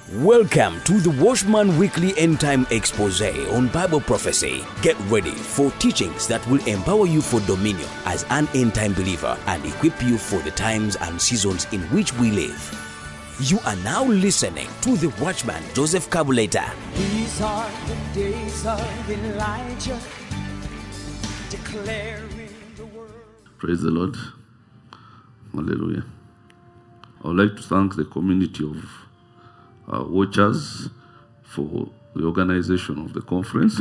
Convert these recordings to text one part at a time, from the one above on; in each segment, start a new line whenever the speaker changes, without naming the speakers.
Welcome to the Watchman Weekly End Time Expose on Bible Prophecy. Get ready for teachings that will empower you for dominion as an end time believer and equip you for the times and seasons in which we live. You are now listening to the Watchman Joseph Kabuleta.
These are the days of Elijah, declaring the word.
Praise the Lord. Hallelujah. I would like to thank the community of watchers for the organization of the conference.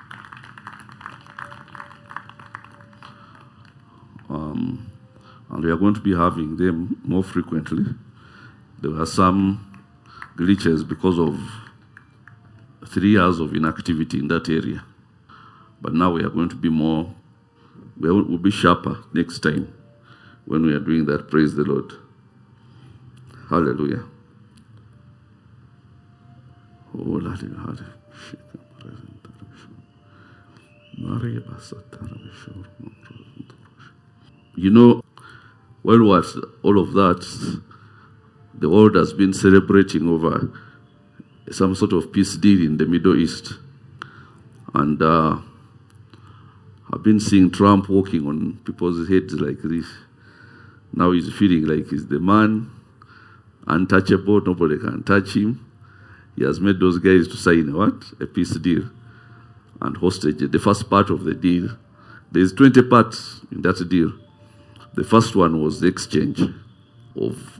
And we are going to be having them more frequently. There were some glitches because of 3 years of inactivity in that area. But now we are going to be we'll be sharper next time when we are doing that. Praise the Lord. Hallelujah. Oh, you know, while was all of that, the world has been celebrating over some sort of peace deal in the Middle East. And I've been seeing Trump walking on people's heads like this. Now he's feeling like he's the man, untouchable, nobody can touch him. He has made those guys to sign a peace deal and hostage. The first part of the deal, there's 20 parts in that deal. The first one was the exchange of,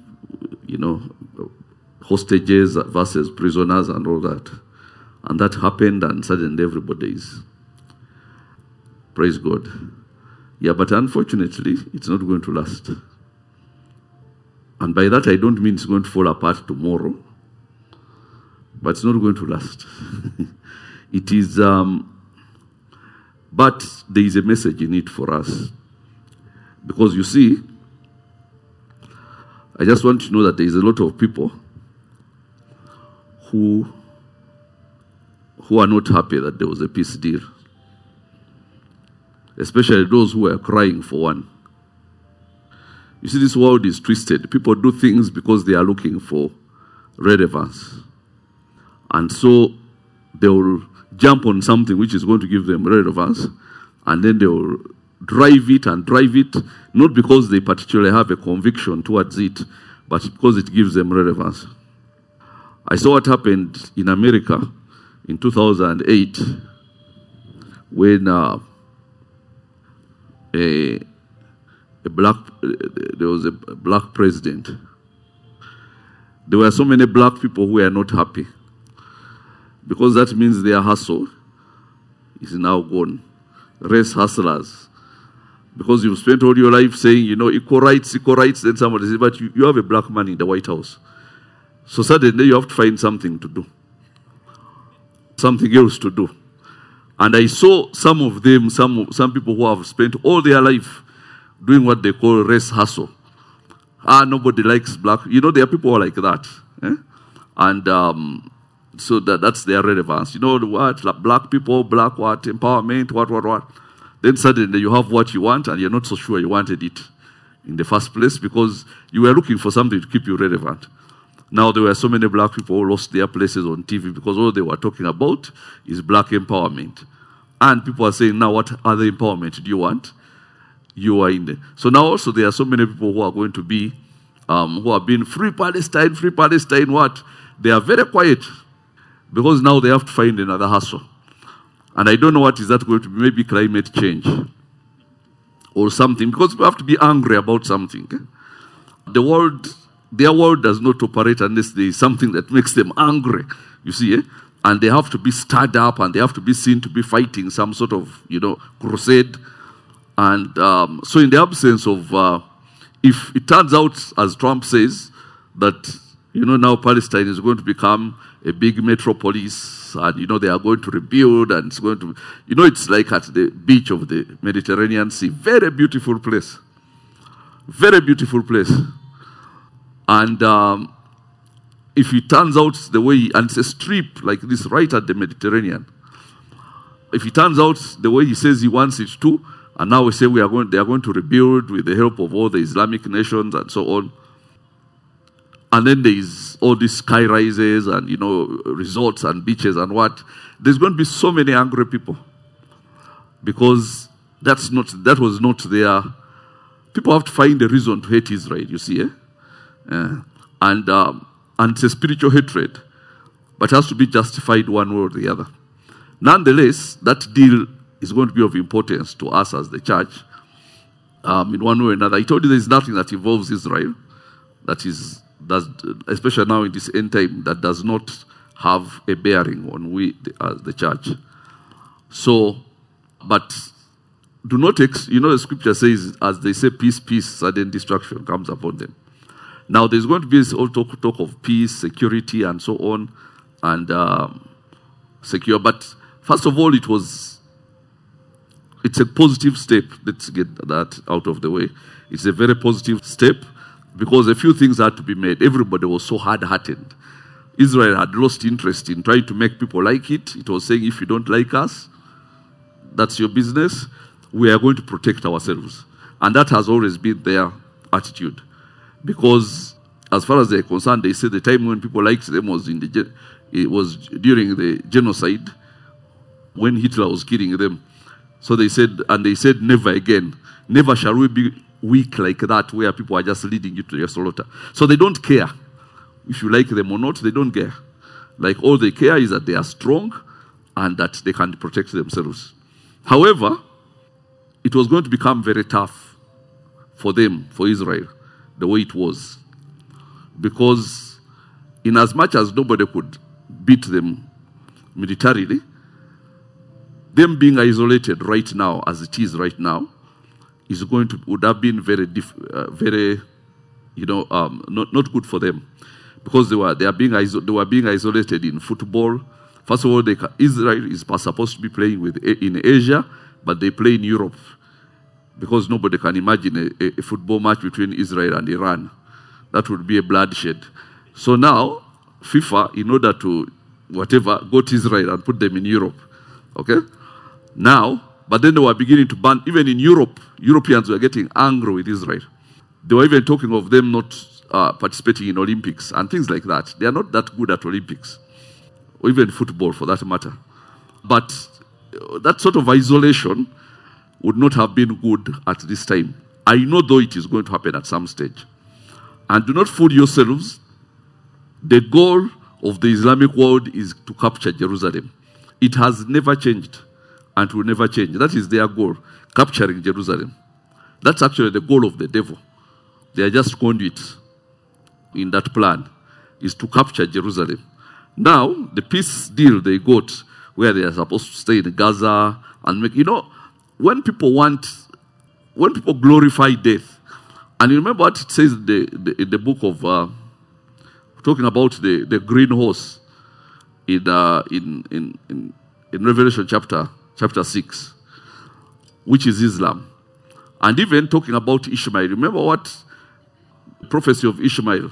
hostages versus prisoners and all that. And that happened, and suddenly everybody is. Praise God. Yeah, but unfortunately, it's not going to last. And by that, I don't mean it's going to fall apart tomorrow. But it's not going to last. It is, but there is a message in it for us. Because you see, I just want to know that there is a lot of people who are not happy that there was a peace deal. Especially those who are crying for one. You see, this world is twisted. People do things because they are looking for relevance. And so they will jump on something which is going to give them relevance, and then they will drive it, not because they particularly have a conviction towards it, but because it gives them relevance. I saw what happened in America in 2008 when there was a black president. There were so many black people who were not happy, because that means their hustle is now gone. Race hustlers. Because you've spent all your life saying, equal rights, then somebody says, but you have a black man in the White House. So suddenly you have to find something to do. Something else to do. And I saw some of them, some people who have spent all their life doing what they call race hustle. Nobody likes black. There are people who are like that. And so that's their relevance. What? Black people, black what? Empowerment, what? Then suddenly you have what you want, and you're not so sure you wanted it in the first place because you were looking for something to keep you relevant. Now there were so many black people who lost their places on TV because all they were talking about is black empowerment. And people are saying, now what other empowerment do you want? You are in there. So now also there are so many people who are going to be, who have been free Palestine, what? They are very quiet. Because now they have to find another hustle. And I don't know what is that going to be. Maybe climate change. Or something. Because people have to be angry about something. Their world does not operate unless there is something that makes them angry. You see, And they have to be stirred up, and they have to be seen to be fighting some sort of, crusade. And so in the absence of, if it turns out, as Trump says, that, now Palestine is going to become a big metropolis, and, they are going to rebuild, and it's going to, it's like at the beach of the Mediterranean Sea. Very beautiful place. Very beautiful place. And if it turns out the way, and it's a strip like this right at the Mediterranean, if it turns out the way he says he wants it to, and now we say they are going to rebuild with the help of all the Islamic nations and so on, and then there is all these sky rises and, resorts and beaches and what. There's going to be so many angry people because that was not their. People have to find a reason to hate Israel, you see, and it's a spiritual hatred, but it has to be justified one way or the other. Nonetheless, that deal is going to be of importance to us as the church in one way or another. I told you there is nothing that involves Israel especially now in this end time, that does not have a bearing on we as the church. So, but do not, the scripture says, as they say, peace, peace, sudden destruction comes upon them. Now, there's going to be this whole talk of peace, security, and so on, and secure. But first of all, it's a positive step. Let's get that out of the way. It's a very positive step because a few things had to be made. Everybody was so hard-hearted. Israel had lost interest in trying to make people like it. It was saying, if you don't like us, that's your business. We are going to protect ourselves. And that has always been their attitude. Because as far as they're concerned, they say the time when people liked them was during the genocide, when Hitler was killing them. So they said never again. Never shall we be weak like that, where people are just leading you to your slaughter. So they don't care if you like them or not. They don't care. Like, all they care is that they are strong and that they can protect themselves. However, it was going to become very tough for them, for Israel, the way it was. Because in as much as nobody could beat them militarily, them being isolated right now, as it is right now, would have been very, not good for them, because they were being isolated in football. First of all, Israel is supposed to be playing in Asia, but they play in Europe, because nobody can imagine a football match between Israel and Iran. That would be a bloodshed. So now, FIFA, in order to go to Israel and put them in Europe, okay? Now, but then they were beginning to ban, even in Europe, Europeans were getting angry with Israel. They were even talking of them not participating in Olympics and things like that. They are not that good at Olympics, or even football for that matter. But that sort of isolation would not have been good at this time. I know, though, it is going to happen at some stage. And do not fool yourselves. The goal of the Islamic world is to capture Jerusalem. It has never changed and will never change. That is their goal, capturing Jerusalem. That's actually the goal of the devil. They are just conduits in that plan, is to capture Jerusalem. Now, the peace deal they got, where they are supposed to stay in Gaza and make, when people glorify death, and you remember what it says in the book of, talking about the green horse in Revelation chapter 6, which is Islam. And even talking about Ishmael, remember what prophecy of Ishmael,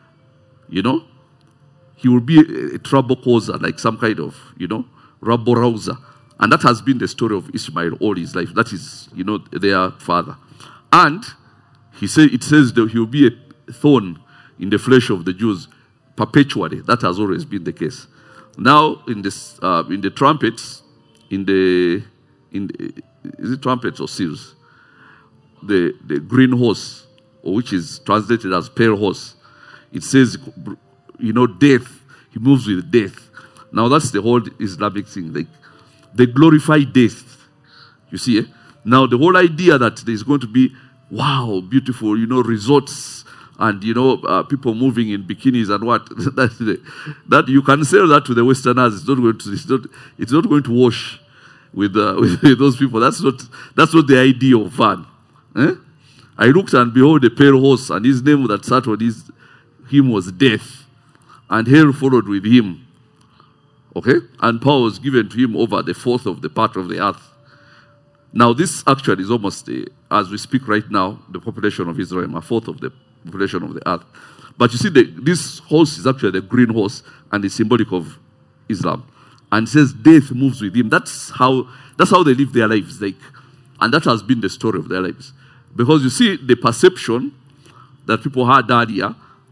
he will be a trouble causer, like some kind of, rabble rouser. And that has been the story of Ishmael all his life. That is, their father. And it says that he will be a thorn in the flesh of the Jews perpetually. That has always been the case. Now, in the trumpets, is it trumpets or seals? The green horse, or which is translated as pale horse, it says, death. He moves with death. Now that's the whole Islamic thing. They glorify death. You see, Now the whole idea that there's going to be, wow, beautiful, resorts and, people moving in bikinis and what, that you can sell that to the Westerners. It's not going to wash with those people. That's not the idea of fun. I looked and behold a pale horse, and his name that sat on him was Death, and hell followed with him. Okay? And power was given to him over the fourth of the part of the earth. Now this actually is almost, as we speak right now, the population of Israel, a fourth of the population of the earth. But you see, this horse is actually the green horse, and it's symbolic of Islam. And it says death moves with him. That's how they live their lives. And that has been the story of their lives. Because you see, the perception that people had earlier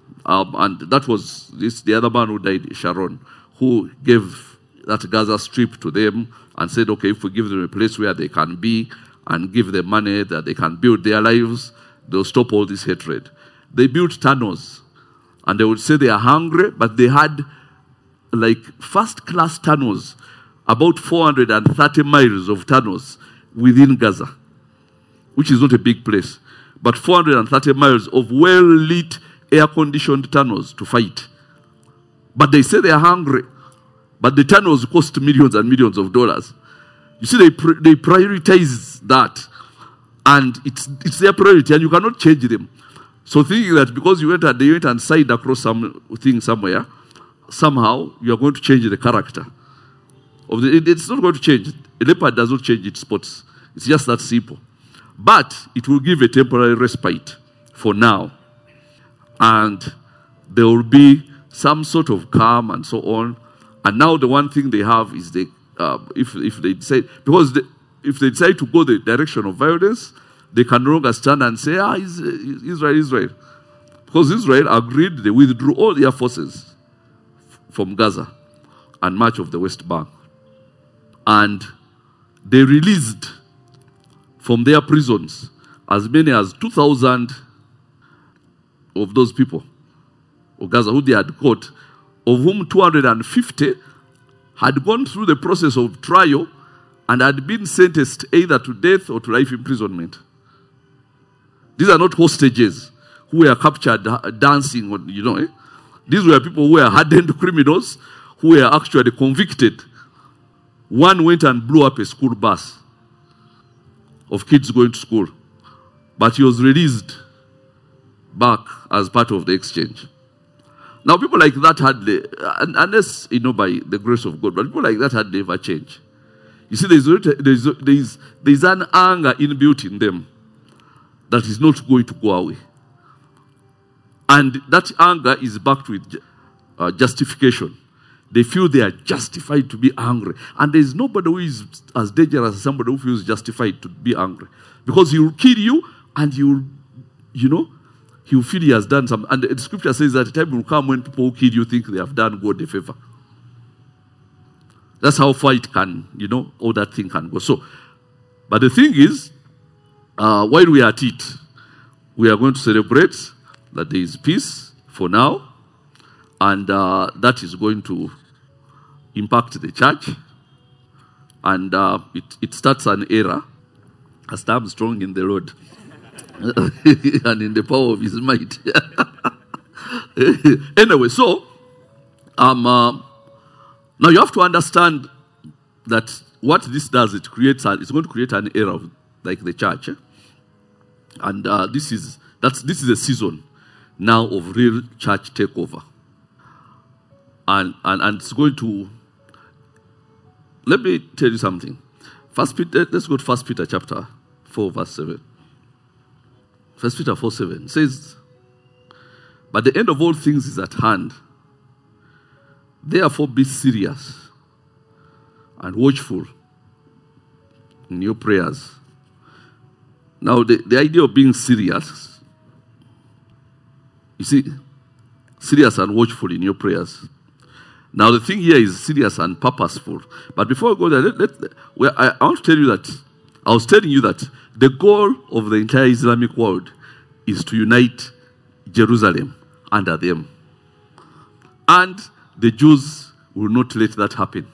And that was the other man who died, Sharon, who gave that Gaza Strip to them and said, okay, if we give them a place where they can be and give them money that they can build their lives, they'll stop all this hatred. They built tunnels, and they would say they are hungry, but they had like first-class tunnels, about 430 miles of tunnels within Gaza, which is not a big place, but 430 miles of well-lit, air-conditioned tunnels to fight. But they say they are hungry, but the tunnels cost millions and millions of dollars. You see, they prioritize that, and it's their priority, and you cannot change them. So thinking that because they went and signed across something somewhere, somehow you are going to change the character of it's not going to change. A leopard does not change its spots. It's just that simple. But it will give a temporary respite for now. And there will be some sort of calm and so on. And now the one thing they have is if they decide, because if they decide to go the direction of violence, they can no longer stand and say, Israel. Because Israel agreed, they withdrew all their forces from Gaza and much of the West Bank. And they released from their prisons as many as 2,000 of those people of Gaza who they had caught, of whom 250 had gone through the process of trial and had been sentenced either to death or to life imprisonment. These are not hostages who were captured dancing, These were people who were hardened criminals who were actually convicted. One went and blew up a school bus of kids going to school, but he was released back as part of the exchange. Now, people like that unless, by the grace of God, but people like that had never changed. You see, there's an anger inbuilt in them that is not going to go away. And that anger is backed with justification. They feel they are justified to be angry. And there's nobody who is as dangerous as somebody who feels justified to be angry. Because he will kill you and he will feel he has done something. And the scripture says that the time will come when people who kill you think they have done God a favor. That's how far it can, all that thing can go. So, but the thing is, while we are at it, we are going to celebrate that there is peace for now, and that is going to impact the church, and it starts an era as stand strong in the Lord and in the power of His might. Anyway, so now you have to understand that what this does, it's going to create an era of, like the church, and this is a season now of real church takeover, and it's going to. Let me tell you something. Let's go to 1 Peter chapter 4, verse 7. 1 Peter 4:7 says, "But the end of all things is at hand. Therefore be serious and watchful in your prayers." Now, the idea of being serious, you see, serious and watchful in your prayers. Now, the thing here is serious and purposeful. But before I go there, I want to tell you that, I was telling you that the goal of the entire Islamic world is to unite Jerusalem under them. And the Jews will not let that happen.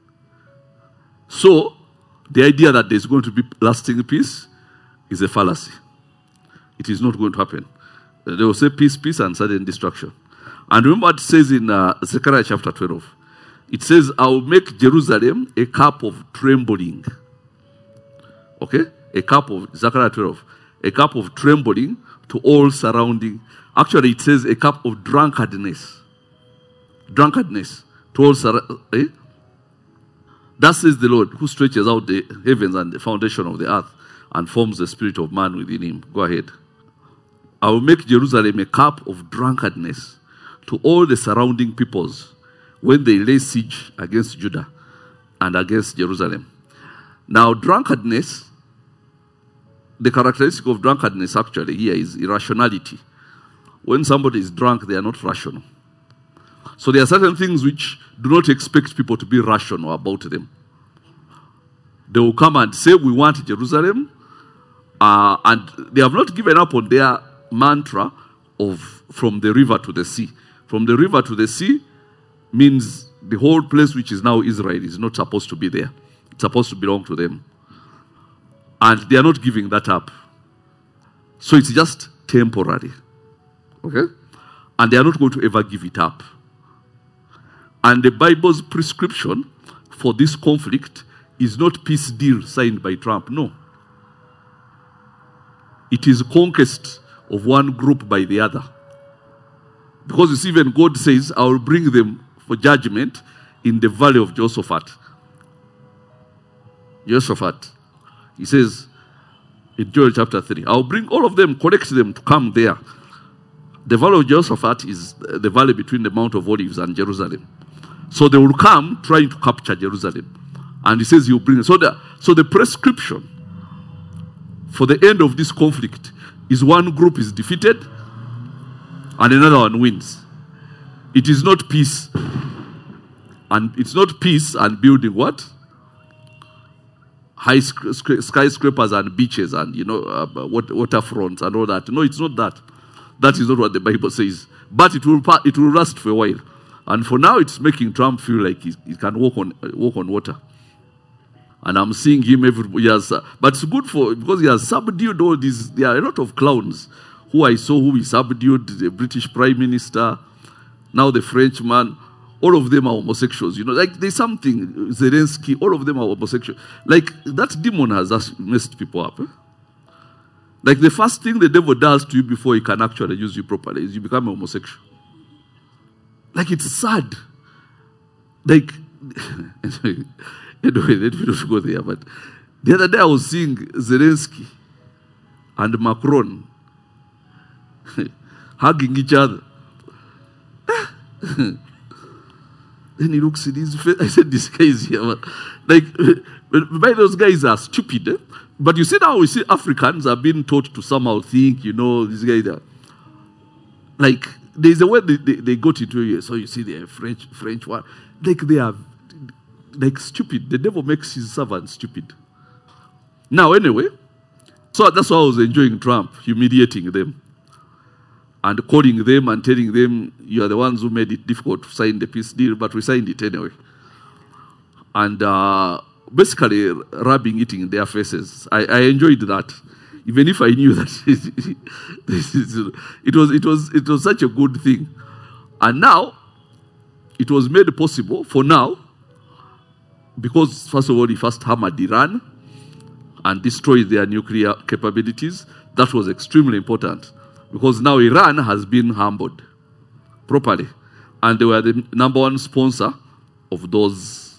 So, the idea that there's going to be lasting peace is a fallacy. It is not going to happen. They will say peace, peace, and sudden destruction. And remember what it says in Zechariah chapter 12. It says, "I will make Jerusalem a cup of trembling." Okay? Zechariah 12. A cup of trembling to all surrounding. Actually, it says a cup of drunkenness. Drunkenness to all surrounding. That says the Lord, who stretches out the heavens and the foundation of the earth and forms the spirit of man within him. Go ahead. "I will make Jerusalem a cup of drunkenness to all the surrounding peoples when they lay siege against Judah and against Jerusalem." Now, drunkenness, the characteristic of drunkenness actually here is irrationality. when somebody is drunk, they are not rational. So there are certain things which do not expect people to be rational about them. They will come and say, we want Jerusalem, and they have not given up on their mantra of from the river to the sea. From the river to the sea means the whole place which is now Israel is not supposed to be there. It's supposed to belong to them. And they are not giving that up. So it's just temporary. Okay? And they are not going to ever give it up. And the Bible's prescription for this conflict is not peace deal signed by Trump. No. It is conquest of one group by the other. Because you see, even God says, I will bring them for judgment in the valley of Jehoshaphat. Jehoshaphat. He says in Joel chapter 3, I will bring all of them, collect them to come there. The valley of Jehoshaphat is the valley between the Mount of Olives and Jerusalem. So they will come trying to capture Jerusalem. And he says he will bring it. So the prescription for the end of this conflict is one group is defeated and another one wins. It is not peace. And it's not peace and building what? High skyscrapers and beaches and, waterfronts and all that. No, it's not that. That is not what the Bible says. But it will last for a while. And for now, it's making Trump feel like he can walk on water. And I'm seeing him every year. But it's good because he has subdued all these. There are a lot of clowns who I saw who he subdued, the British Prime Minister, now the Frenchman. All of them are homosexuals. Like there's something, Zelensky, all of them are homosexual. Like that demon has just messed people up. Like the first thing the devil does to you before he can actually use you properly is you become a homosexual. Like it's sad. Like, anyway, let me not go there. But the other day I was seeing Zelensky and Macron hugging each other. Then he looks at his face. I said, this guy is here. Like, by those guys are stupid. Eh? But you see now, we see Africans are being taught to somehow think, these guys are. Like, there's a way they got into it. So you see the French one. Like, they are, like, stupid. The devil makes his servants stupid. Now, anyway, so that's why I was enjoying Trump, humiliating them. And calling them and telling them, you are the ones who made it difficult to sign the peace deal, but we signed it anyway. And basically rubbing it in their faces. I enjoyed that. Even if I knew that it was such a good thing. And now, it was made possible for now, because first of all, he first hammered Iran and destroyed their nuclear capabilities. That was extremely important. Because now Iran has been humbled properly. And they were the number one sponsor of those,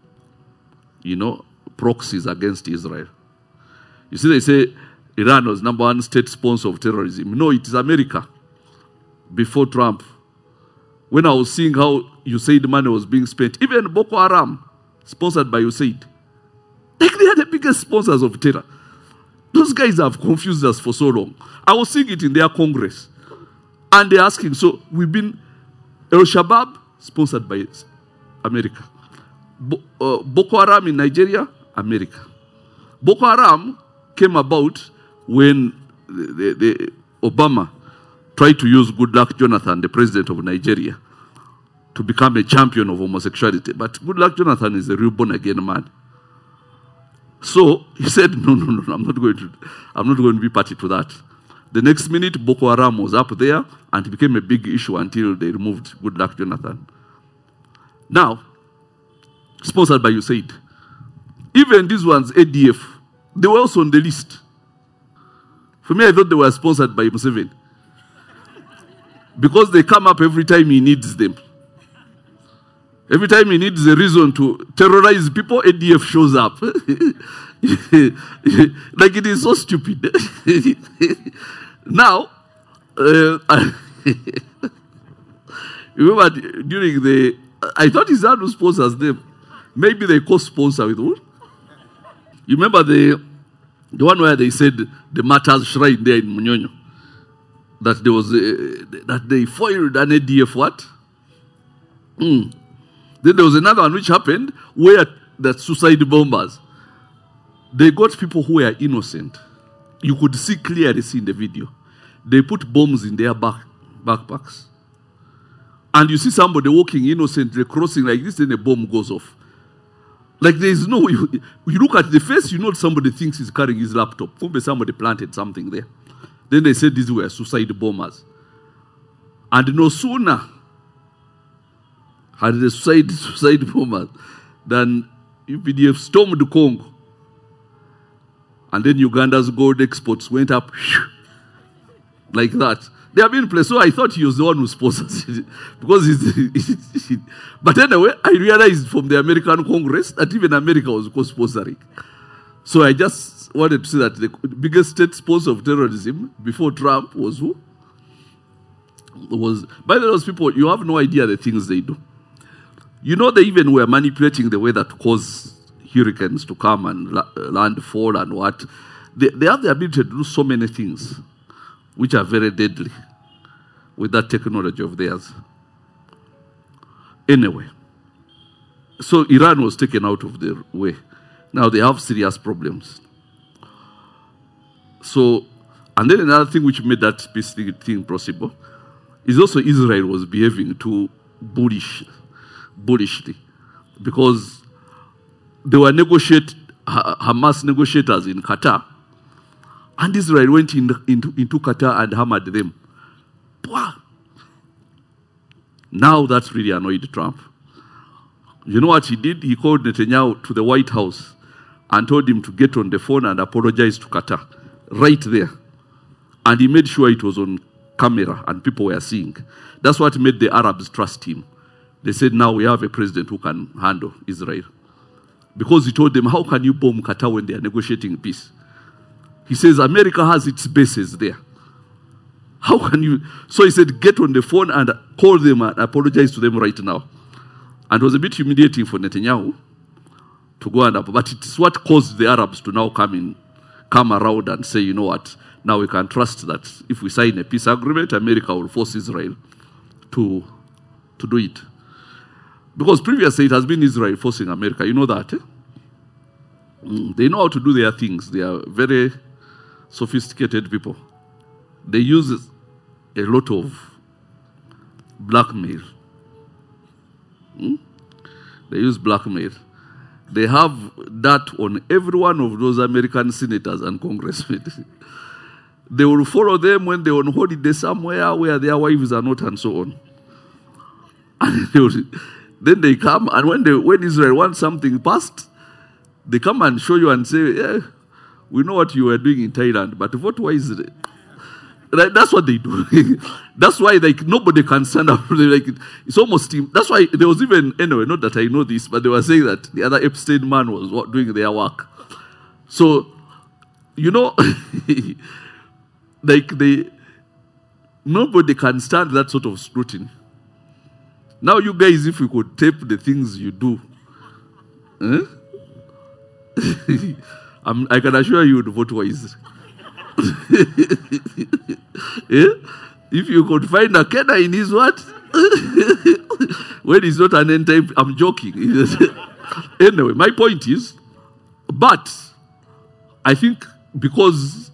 proxies against Israel. You see, they say Iran was number one state sponsor of terrorism. No, it is America. Before Trump. When I was seeing how USAID money was being spent, even Boko Haram, sponsored by USAID. Like they are the biggest sponsors of terror. Those guys have confused us for so long. I was seeing it in their Congress. And they're asking, so we've been El-Shabaab, sponsored by America. Boko Haram in Nigeria, America. Boko Haram came about when the Obama tried to use Goodluck Jonathan, the president of Nigeria, to become a champion of homosexuality. But Goodluck Jonathan is a real born-again man. So he said, no, I'm not going to be party to that. The next minute, Boko Haram was up there and it became a big issue until they removed Goodluck Jonathan. Now, sponsored by USAID. Even these ones, ADF, they were also on the list. For me, I thought they were sponsored by Museveni. Because they come up every time he needs them. Every time he needs a reason to terrorize people, ADF shows up. Like it is so stupid. Now, remember during I thought his dad who sponsors them. Maybe they co-sponsor with who? You remember the one where they said the Martyrs Shrine there in Munyonyo? that there was that they foiled an ADF what? Then there was another one which happened where the suicide bombers, they got people who were innocent. You could clearly see in the video. They put bombs in their backpacks. And you see somebody walking innocently, crossing like this, then a bomb goes off. Like there is no, you look at the face, you know somebody thinks he's carrying his laptop. Maybe somebody planted something there. Then they said these were suicide bombers. And no sooner had the suicide bombers than UPDF stormed Congo. And then Uganda's gold exports went up like that. They have been placed. So I thought he was the one who sponsors it. Because but anyway, I realized from the American Congress that even America was co-sponsoring. So I just wanted to say that the biggest state sponsor of terrorism before Trump was who? By the way, those people, you have no idea the things they do. You know, they even were manipulating the weather to cause hurricanes to come and landfall and what. They have the ability to do so many things which are very deadly with that technology of theirs. Anyway, so Iran was taken out of their way. Now they have serious problems. So, and then another thing which made that peace thing possible is also Israel was behaving too bullishly, because they were Hamas negotiators in Qatar, and Israel went into Qatar and hammered them. Now that really annoyed Trump. You know what he did? He called Netanyahu to the White House and told him to get on the phone and apologize to Qatar right there. And he made sure it was on camera and people were seeing. That's what made the Arabs trust him. They said, now we have a president who can handle Israel. Because he told them, how can you bomb Qatar when they are negotiating peace? He says, America has its bases there. How can you? So he said, get on the phone and call them and apologize to them right now. And it was a bit humiliating for Netanyahu to go and but it's what caused the Arabs to now come around and say, you know what, now we can trust that if we sign a peace agreement, America will force Israel to do it. Because previously it has been Israel forcing America. You know that, eh? They know how to do their things. They are very sophisticated people. They use a lot of blackmail. They use blackmail. They have that on every one of those American senators and congressmen. They will follow them when they're on holiday somewhere where their wives are not and so on. And then they come, and when Israel wants something passed, they come and show you and say, yeah, we know what you were doing in Thailand, but why is it? Like, that's what they do. That's why nobody can stand up. It's almost, that's why there was even, anyway, not that I know this, but they were saying that the other Epstein man was doing their work. So, you know, nobody can stand that sort of scrutiny. Now you guys, if you could tape the things you do, I can assure you would vote wisely. Yeah? If you could find a Kenner in his what? When he's not an end type, I'm joking. Anyway, my point is, but I think because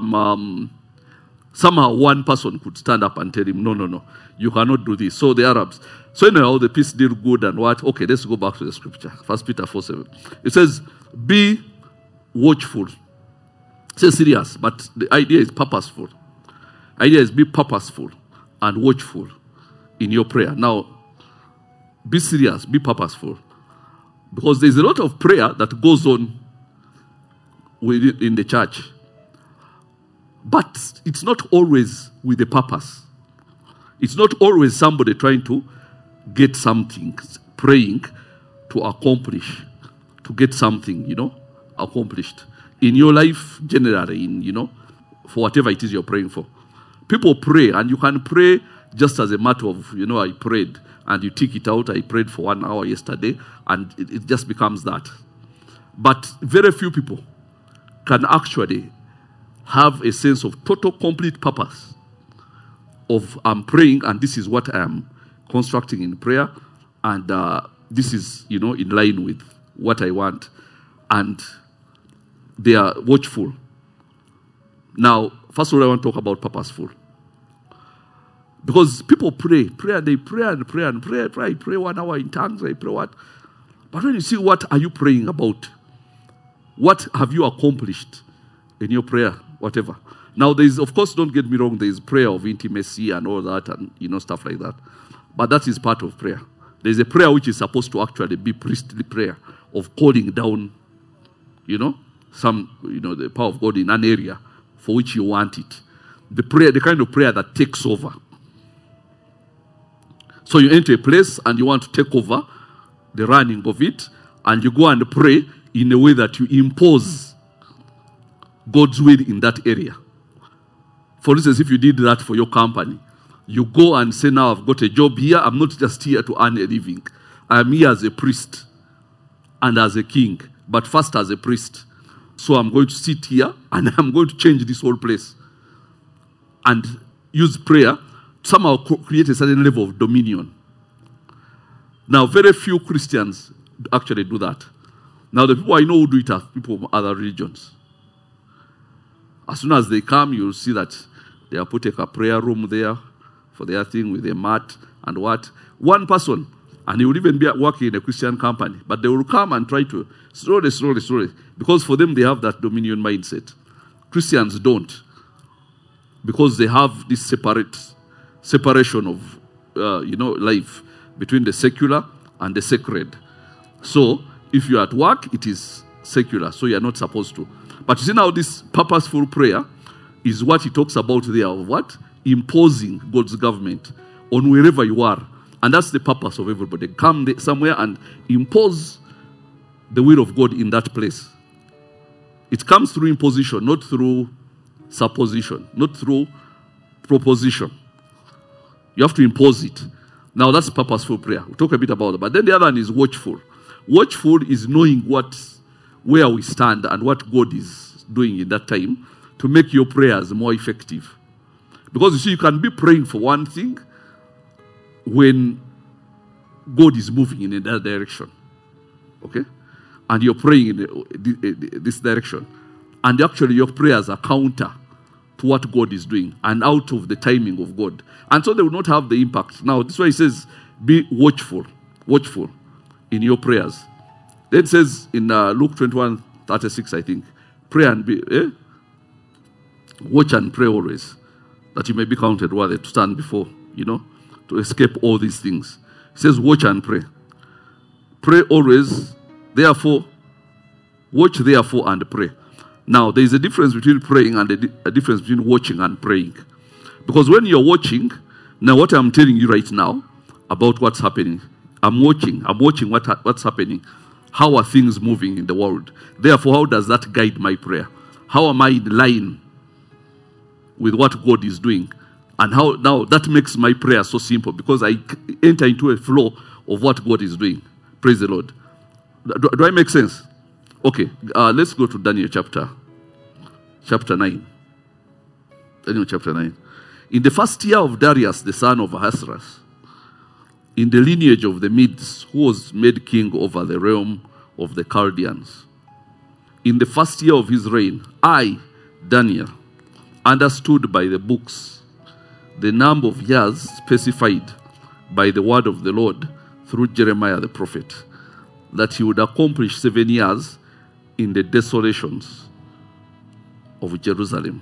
somehow one person could stand up and tell him, no, you cannot do this. So the Arabs. So anyhow, the peace deal good and what? Okay, let's go back to the scripture. 1 Peter 4:7. It says, be watchful. It says serious, but the idea is purposeful. The idea is be purposeful and watchful in your prayer. Now, be serious, be purposeful. Because there's a lot of prayer that goes on in the church. But it's not always with a purpose. It's not always somebody trying to get something, praying to accomplish, to get something, accomplished. In your life, generally, for whatever it is you're praying for. People pray, and you can pray just as a matter of, I prayed, and you tick it out, I prayed for 1 hour yesterday, and it just becomes that. But very few people can actually have a sense of total, complete purpose of I'm praying, and this is what I am constructing in prayer, and this is, in line with what I want, and they are watchful. Now, first of all, I want to talk about purposeful. Because people pray, and they pray and pray and pray. I pray 1 hour in tongues, I pray what? But when you see what are you praying about, what have you accomplished in your prayer, whatever. Now, there is, of course, don't get me wrong, there is prayer of intimacy and all that and, stuff like that. But that is part of prayer. There is a prayer which is supposed to actually be priestly prayer of calling down, the power of God in an area for which you want it. The prayer, the kind of prayer that takes over. So you enter a place and you want to take over the running of it, and you go and pray in a way that you impose God's will in that area. For instance, if you did that for your company, you go and say, now I've got a job here. I'm not just here to earn a living. I'm here as a priest and as a king, but first as a priest. So I'm going to sit here and I'm going to change this whole place and use prayer to somehow create a certain level of dominion. Now, very few Christians actually do that. Now, the people I know who do it are people from other religions. As soon as they come, you'll see that they are putting a prayer room there for their thing with a mat and what. One person, and he will even be working in a Christian company, but they will come and try to slowly, because for them they have that dominion mindset. Christians don't, because they have this separation of, life between the secular and the sacred. So, if you're at work, it is secular, so you're not supposed to. But you see now, this purposeful prayer is what he talks about there, of what? Imposing God's government on wherever you are. And that's the purpose of everybody. Come somewhere and impose the will of God in that place. It comes through imposition, not through supposition, not through proposition. You have to impose it. Now that's purposeful prayer. We'll talk a bit about it. But then the other one is watchful. Watchful is knowing where we stand and what God is doing in that time to make your prayers more effective. Because you see, you can be praying for one thing when God is moving in that direction. Okay? And you're praying in this direction. And actually your prayers are counter to what God is doing and out of the timing of God. And so they will not have the impact. Now, this is why he says, be watchful in your prayers. Then it says in Luke 21:36, I think, pray and watch and pray always, that you may be counted worthy to stand before, to escape all these things. It says, watch and pray. Pray always, therefore, watch therefore and pray. Now, there is a difference between praying and a difference between watching and praying. Because when you're watching, now what I'm telling you right now about what's happening, I'm watching what's happening. How are things moving in the world? Therefore, how does that guide my prayer? How am I in line with what God is doing? And how now that makes my prayer so simple, because I enter into a flow of what God is doing. Praise the Lord. Do I make sense? Okay, let's go to Daniel chapter 9. Daniel chapter 9. In the first year of Darius, the son of Ahasuerus, in the lineage of the Medes, who was made king over the realm of the Chaldeans, in the first year of his reign, I, Daniel, understood by the books the number of years specified by the word of the Lord through Jeremiah the prophet, that he would accomplish 7 years in the desolations of Jerusalem.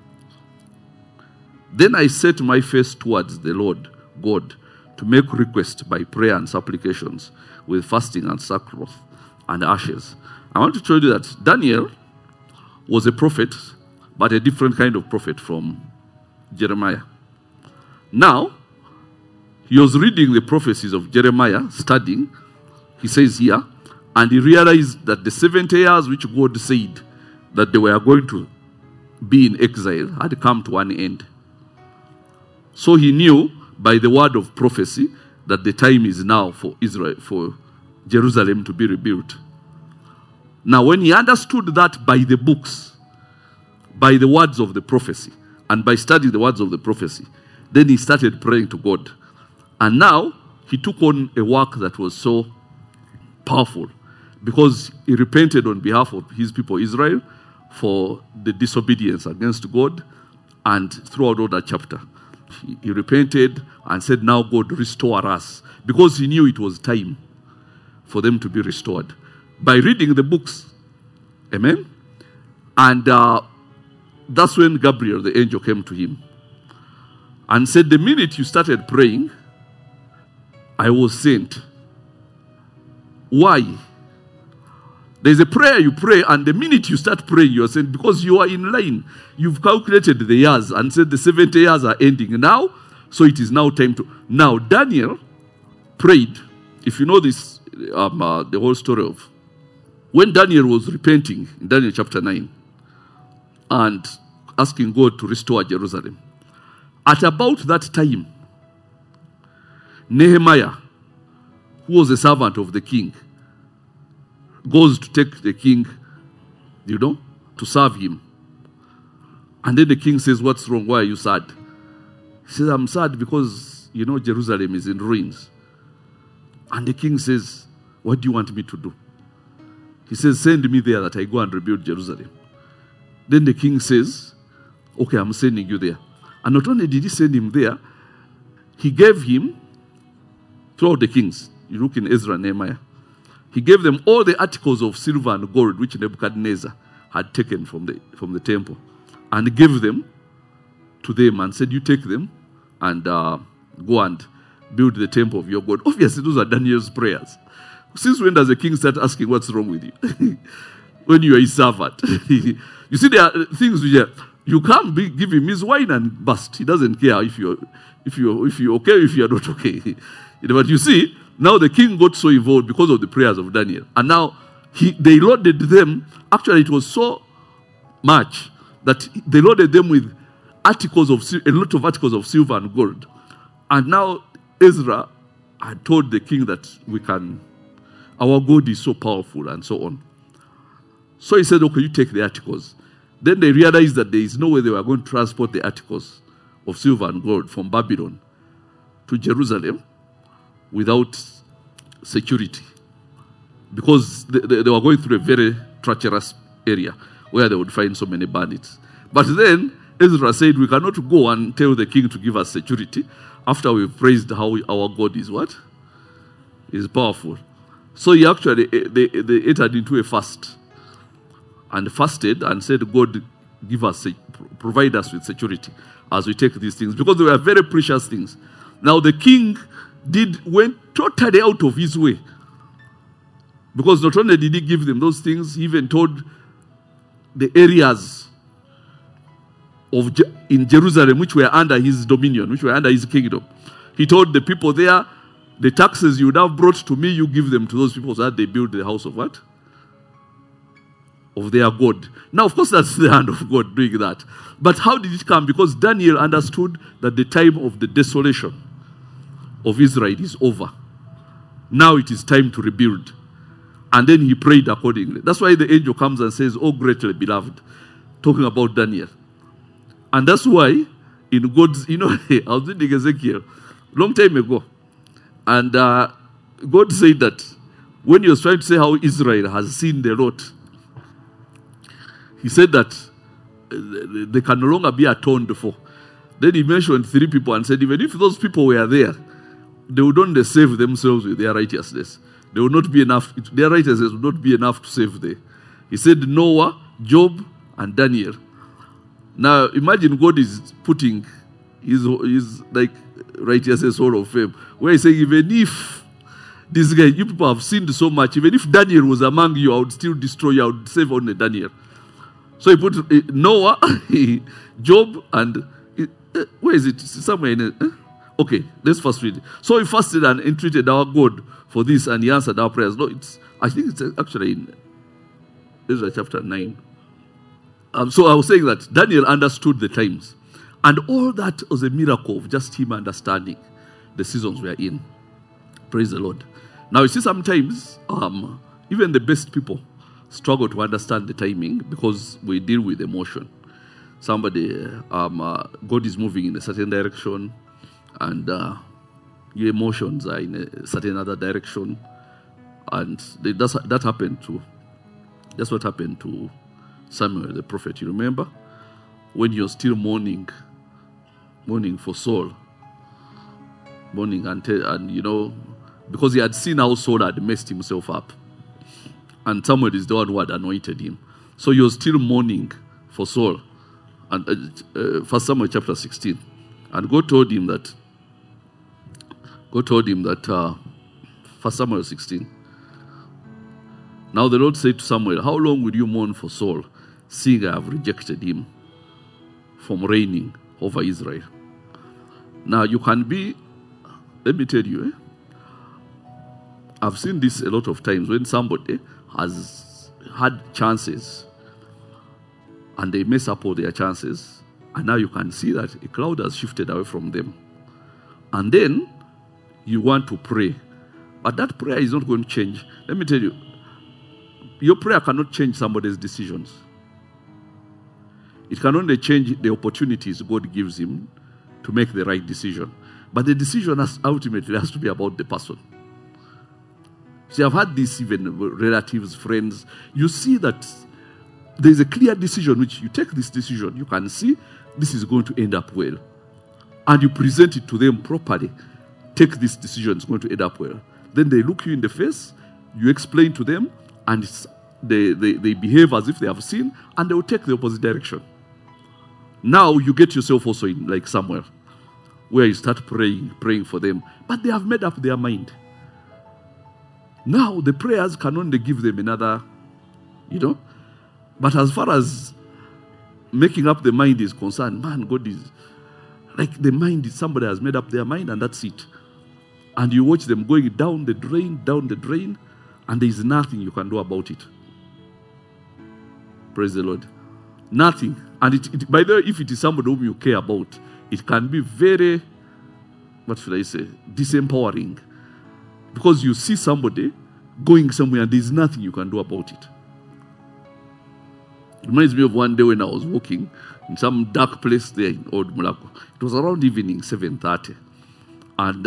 Then I set my face towards the Lord God to make request by prayer and supplications with fasting and sackcloth and ashes. I want to tell you that Daniel was a prophet, but a different kind of prophet from Jeremiah. Now, he was reading the prophecies of Jeremiah, studying, he says here, and he realized that the 70 years which God said that they were going to be in exile had come to an end. So he knew by the word of prophecy that the time is now for Israel, for Jerusalem to be rebuilt. Now, when he understood that by the books, by the words of the prophecy, and by studying the words of the prophecy, Then he started praying to God. And now he took on a work that was so powerful because he repented on behalf of his people Israel for the disobedience against God. And throughout all that chapter, he repented and said, now God, restore us. Because he knew it was time for them to be restored. By reading the books. Amen? And that's when Gabriel, the angel, came to him and said, the minute you started praying, I was sent. Why? There's a prayer you pray, and the minute you start praying, you are sent because you are in line. You've calculated the years and said the 70 years are ending now, so it is now time to. Now, Daniel prayed. If you know this, the whole story of when Daniel was repenting in Daniel chapter 9 and asking God to restore Jerusalem, at about that time, Nehemiah, who was a servant of the king, goes to take the king, to serve him. And then the king says, what's wrong? Why are you sad? He says, I'm sad because, Jerusalem is in ruins. And the king says, what do you want me to do? He says, send me there that I go and rebuild Jerusalem. Then the king says, okay, I'm sending you there. And not only did he send him there, he gave him, throughout the kings, you look in Ezra and Nehemiah, he gave them all the articles of silver and gold which Nebuchadnezzar had taken from the temple and gave them to them and said, you take them and go and build the temple of your God. Obviously, those are Daniel's prayers. Since when does the king start asking what's wrong with you? When you are his servant. You see, there are things which you can't give him his wine and bust. He doesn't care if you're okay, if you're not okay. But you see, now the king got so involved because of the prayers of Daniel. And now they loaded them. Actually, it was so much that they loaded them with a lot of articles of silver and gold. And now Ezra had told the king that our God is so powerful and so on. So he said, okay, you take the articles. Then they realized that there is no way they were going to transport the articles of silver and gold from Babylon to Jerusalem without security. Because they were going through a very treacherous area where they would find so many bandits. But then Ezra said, we cannot go and tell the king to give us security after we've praised how our God is what? Is powerful. So he actually, they entered into a fast and fasted and said, God, provide us with security as we take these things. Because they were very precious things. Now the king went totally out of his way. Because not only did he give them those things, he even told the areas in Jerusalem which were under his dominion, which were under his kingdom. He told the people there, the taxes you would have brought to me, you give them to those people so that they build the house of what? Of their God. Now, of course, that's the hand of God doing that. But how did it come? Because Daniel understood that the time of the desolation of Israel is over. Now it is time to rebuild. And then he prayed accordingly. That's why the angel comes and says, oh, greatly beloved, talking about Daniel. And that's why in God's, I was reading Ezekiel long time ago. And God said that when he was trying to say how Israel has sinned a lot, he said that they can no longer be atoned for. Then he mentioned 3 people and said, even if those people were there, they would only save themselves with their righteousness. They would not be enough. Their righteousness would not be enough to save them. He said Noah, Job, and Daniel. Now imagine God is putting his like righteousness Hall of Fame, where he's saying, even if this guy, you people have sinned so much, even if Daniel was among you, I would still destroy you. I would save only Daniel. So he put Noah, Job, and where is it? Somewhere in it. Okay, let's first read it. So he fasted and entreated our God for this, and he answered our prayers. No, I think it's actually in Ezra chapter 9. So I was saying that Daniel understood the times. And all that was a miracle of just him understanding the seasons we are in. Praise the Lord. Now you see sometimes, even the best people struggle to understand the timing because we deal with emotion. somebody, God is moving in a certain direction, and your emotions are in a certain other direction, and that happened to. That's what happened to Samuel the prophet. You remember when you're still mourning for Saul, mourning and you know, because he had seen how Saul had messed himself up, and Samuel is the one who had anointed him. So you're still mourning for Saul, and 1 Samuel chapter 16, and God told him that. 1 Samuel 16. Now the Lord said to Samuel, how long will you mourn for Saul, seeing I have rejected him from reigning over Israel? Now you can be, let me tell you, I've seen this a lot of times when somebody has had chances and they mess up all their chances, and now you can see that a cloud has shifted away from them. And then you want to pray, but that prayer is not going to change. Let me tell you, your prayer cannot change somebody's decisions. It can only change the opportunities God gives him to make the right decision. But the decision ultimately has to be about the person. See, I've had this even relatives, friends. You see that there's a clear decision which you take this decision. You can see this is going to end up well. And you present it to them properly. Take this decision, it's going to end up well. Then they look you in the face, you explain to them, and they behave as if they have seen, and they will take the opposite direction. Now you get yourself also in like somewhere where you start praying for them, but they have made up their mind. Now the prayers can only give them another, but as far as making up the mind is concerned, man, God is like the mind is somebody has made up their mind, and that's it. And you watch them going down the drain, and there is nothing you can do about it. Praise the Lord. Nothing. And by the way, if it is somebody whom you care about, it can be very, what should I say, disempowering. Because you see somebody going somewhere and there is nothing you can do about it. It reminds me of one day when I was walking in some dark place there in Old Mulako. It was around evening, 7:30. And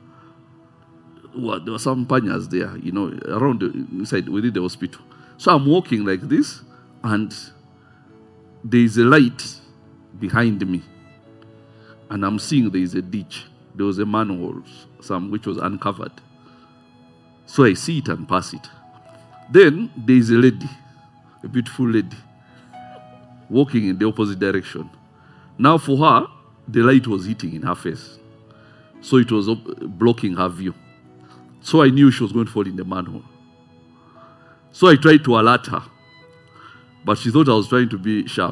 there were some panyas there, around inside, within the hospital. So I'm walking like this, and there is a light behind me. And I'm seeing there is a ditch. There was a manhole, which was uncovered. So I see it and pass it. Then there is a lady, a beautiful lady, walking in the opposite direction. Now for her, the light was hitting in her face. So it was blocking her view. So I knew she was going to fall in the manhole. So I tried to alert her. But she thought I was trying to be sharp.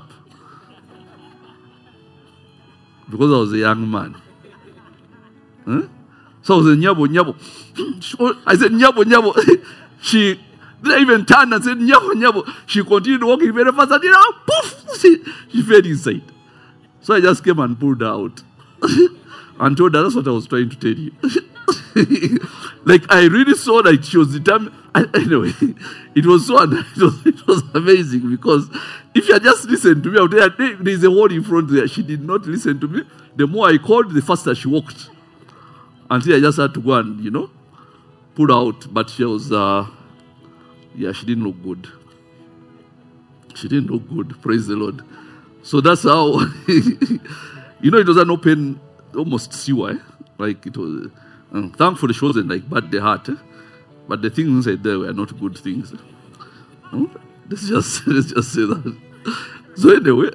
Because I was a young man. Huh? So I was a nyabo. I said, nyabo. She didn't even turn and said, nyabo. She continued walking very fast and poof! She fell inside. So I just came and pulled her out. And told her, that's what I was trying to tell you. Like, I really saw that she was determined. Anyway, it was amazing, because if you had just listened to me, I would tell you, there's a wall in front there. She did not listen to me. The more I called, the faster she walked. Until I just had to go and, pull out. But she was, she didn't look good. She didn't look good. Praise the Lord. So that's how, it was an open, almost sewer. Like it was, thankfully she wasn't like bad the heart. But the things inside there were not good things. Let's just say that. So anyway,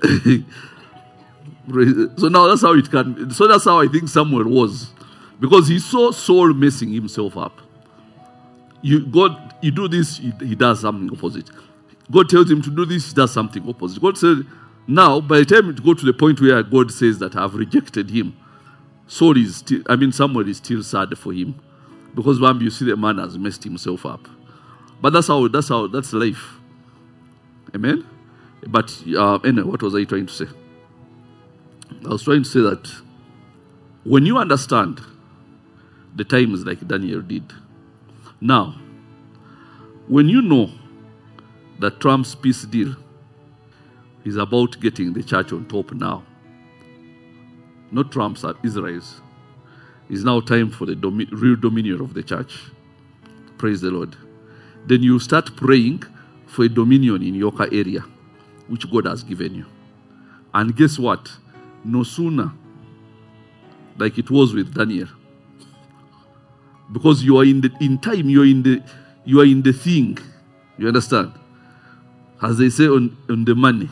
so now that's how it can. So that's how I think Samuel was, because he saw Saul messing himself up. You do this, he does something opposite. God tells him to do this, he does something opposite. God said, now by the time it go to the point where God says that I've rejected him, Samuel is still sad for him. Because you see the man has messed himself up. But that's life. Amen? But anyway, what was I trying to say? I was trying to say that when you understand the times like Daniel did, now, when you know that Trump's peace deal is about getting the church on top now. Not Trump's, Israel's. It's now time for the real dominion of the church. Praise the Lord. Then you start praying for a dominion in your area, which God has given you. And guess what? No sooner, like it was with Daniel, because you are in time, you are in the thing. You understand? As they say on the money.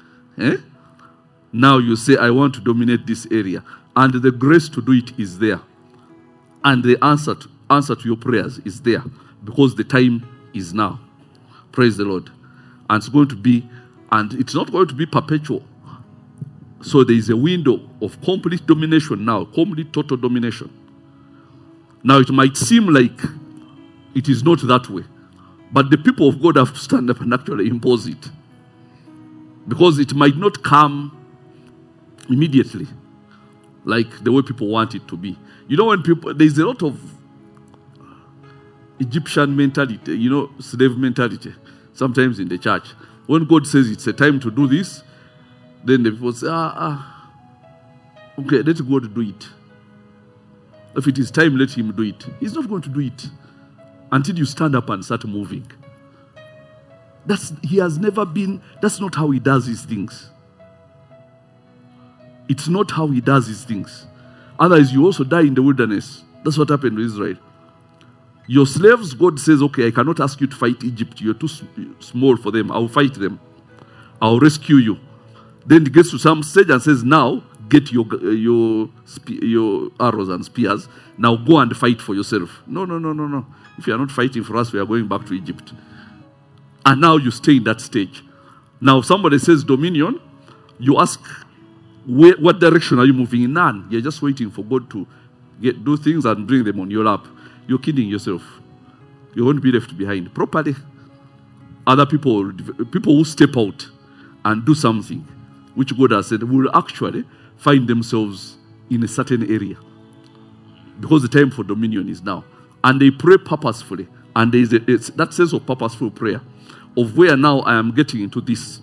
Now you say, I want to dominate this area. And the grace to do it is there. And the answer to your prayers is there. Because the time is now. Praise the Lord. And it's going to be, and it's not going to be perpetual. So there is a window of complete domination now. Complete total domination. Now it might seem like it is not that way. But the people of God have to stand up and actually impose it. Because it might not come immediately, like the way people want it to be. You know, when there's a lot of Egyptian mentality, slave mentality, sometimes in the church. When God says it's a time to do this, then the people say, okay, let God do it. If it is time, let him do it. He's not going to do it until you stand up and start moving. That's not how he does his things. It's not how he does his things. Otherwise, you also die in the wilderness. That's what happened to Israel. Your slaves, God says, okay, I cannot ask you to fight Egypt. You're too small for them. I'll fight them. I'll rescue you. Then he gets to some stage and says, now, get your arrows and spears. Now go and fight for yourself. No. If you are not fighting for us, we are going back to Egypt. And now you stay in that stage. Now somebody says dominion, you ask, what direction are you moving in? None. You're just waiting for God to do things and bring them on your lap. You're kidding yourself. You won't be left behind. Properly. Other people who step out and do something, which God has said, will actually find themselves in a certain area. Because the time for dominion is now. And they pray purposefully. And there is that sense of purposeful prayer. Of where now I am getting into this,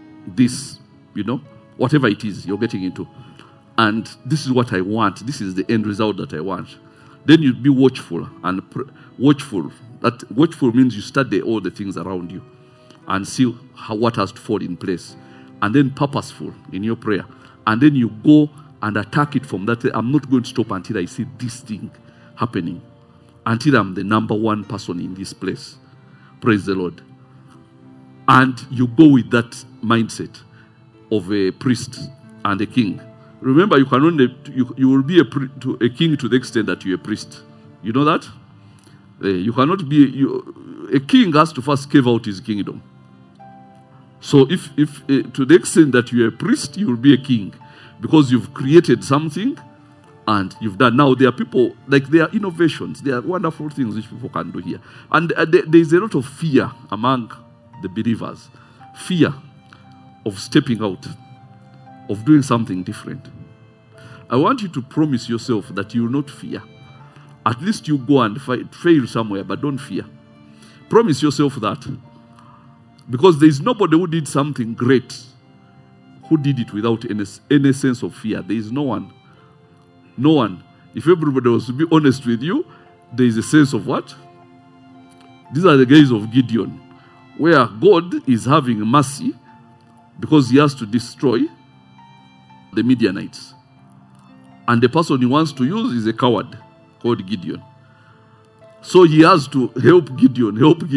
whatever it is you're getting into. And this is what I want. This is the end result that I want. Then you be watchful and watchful. That watchful means you study all the things around you and see what has to fall in place. And then purposeful in your prayer. And then you go and attack it from that. I'm not going to stop until I see this thing happening. Until I'm the number one person in this place. Praise the Lord. And you go with that mindset of a priest and a king. Remember, you can only you will be a king to the extent that you're a priest. You know that? You cannot be a king has to first carve out his kingdom. So if to the extent that you're a priest, you will be a king because you've created something and you've done. Now there are people there are innovations, there are wonderful things which people can do here, and there is a lot of fear among the believers, fear of stepping out, of doing something different. I want you to promise yourself that you will not fear. At least you go and fail somewhere, but don't fear. Promise yourself that. Because there is nobody who did something great who did it without any sense of fear. There is no one. No one. If everybody was to be honest with you, there is a sense of what? These are the days of Gideon, where God is having mercy because he has to destroy the Midianites. And the person he wants to use is a coward called Gideon. So he has to help Gideon.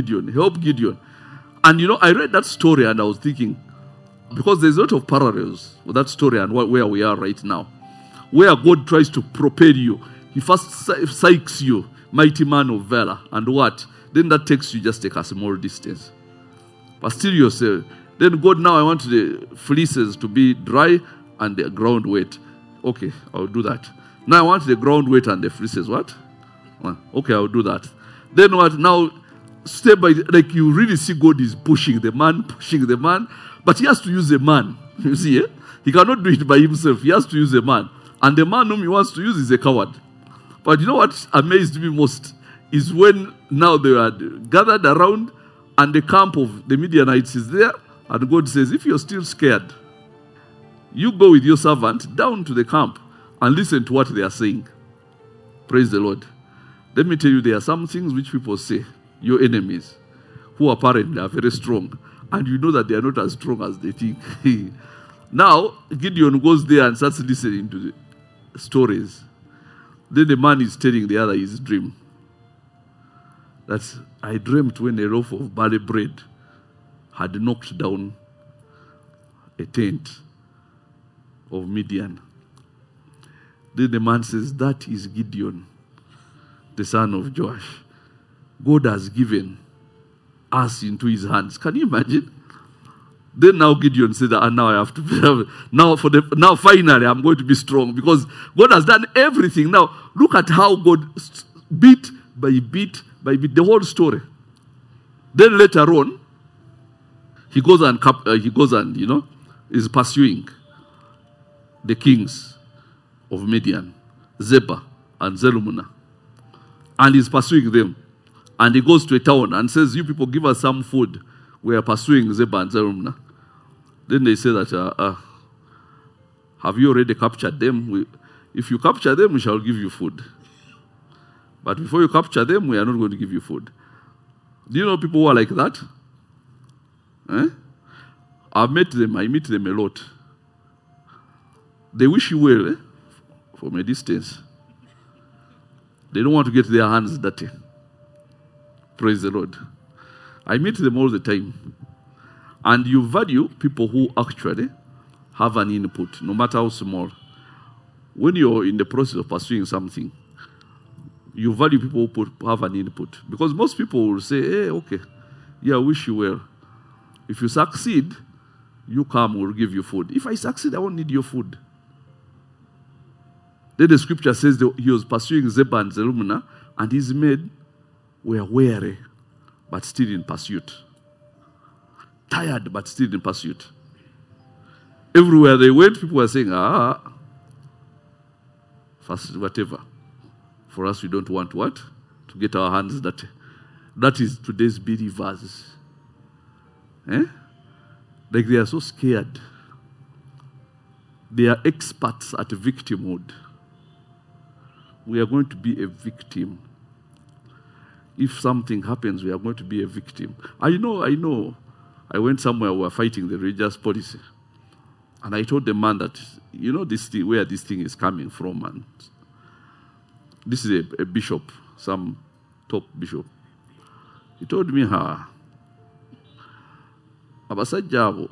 And I read that story and I was thinking, because there's a lot of parallels with that story and where we are right now. Where God tries to propel you. He first psychs you, mighty man of valor. And what? Then that takes you just a small distance. But still yourself. Then God, now I want the fleeces to be dry and the ground wet. Okay, I'll do that. Now I want the ground wet and the fleeces what? Okay, I'll do that. Then what? Now, step by you really see God is pushing the man. But he has to use a man. You see, eh? He cannot do it by himself. He has to use a man. And the man whom he wants to use is a coward. But you know what amazed me most? Is when now they are gathered around and the camp of the Midianites is there And God says, if you're still scared, you go with your servant down to the camp and listen to what they are saying. Praise the Lord. Let me tell you, there are some things which people say, your enemies, who apparently are very strong, and you know that they are not as strong as they think. Now, Gideon goes there and starts listening to the stories. Then the man is telling the other his dream. That I dreamt when a loaf of barley bread had knocked down a tent of Midian. Then the man says, that is Gideon, the son of Joash. God has given us into his hands. Can you imagine? Then now Gideon said, now I have to now finally I'm going to be strong because God has done everything. Now look at how God bit by bit by bit the whole story. Then later on, he goes and is pursuing the kings of Midian, Zebah and Zalmunna, and he's pursuing them. And he goes to a town and says, you people give us some food. We are pursuing Zebah and Zalmunna. Then they say that, have you already captured them? If you capture them, we shall give you food. But before you capture them, we are not going to give you food. Do you know people who are like that? I meet them a lot. They wish you well from a distance. They don't want to get their hands dirty. Praise the Lord. I meet them all the time. And you value people who actually have an input, no matter how small. When you're in the process of pursuing something, you value people who have an input. Because most people will say, hey, okay, yeah, I wish you well. If you succeed, you come, we'll give you food. If I succeed, I won't need your food. Then the scripture says that he was pursuing Zebah and Zalmunna, and his men were weary, but still in pursuit. Tired, but still in pursuit. Everywhere they went, people were saying, first, whatever. For us, we don't want what? To get our hands dirty. That is today's believers. Like they are so scared. They are experts at victimhood. We are going to be a victim. If something happens, we are going to be a victim. I know. I went somewhere, we were fighting the religious policy. And I told the man that, this thing, where this thing is coming from. And this is a bishop, some top bishop. He told me, Abasajabo,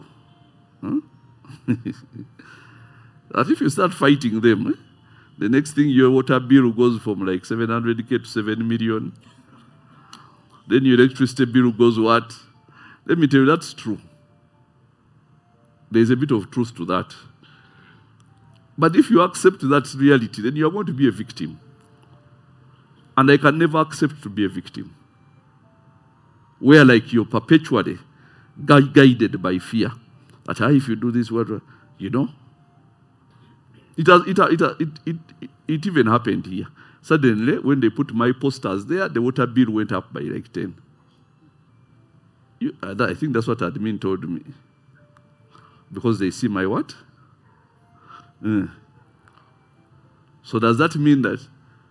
that if you start fighting them, the next thing your water bill goes from like 700K to 7 million. Then your electricity bill goes what? Let me tell you, that's true. There's a bit of truth to that. But if you accept that reality, then you are going to be a victim. And I can never accept to be a victim. Where like you're perpetually guided by fear. That if you do this, It even happened here. Suddenly, when they put my posters there, the water bill went up by like 10. I think that's what admin told me. Because they see my what? So does that mean that?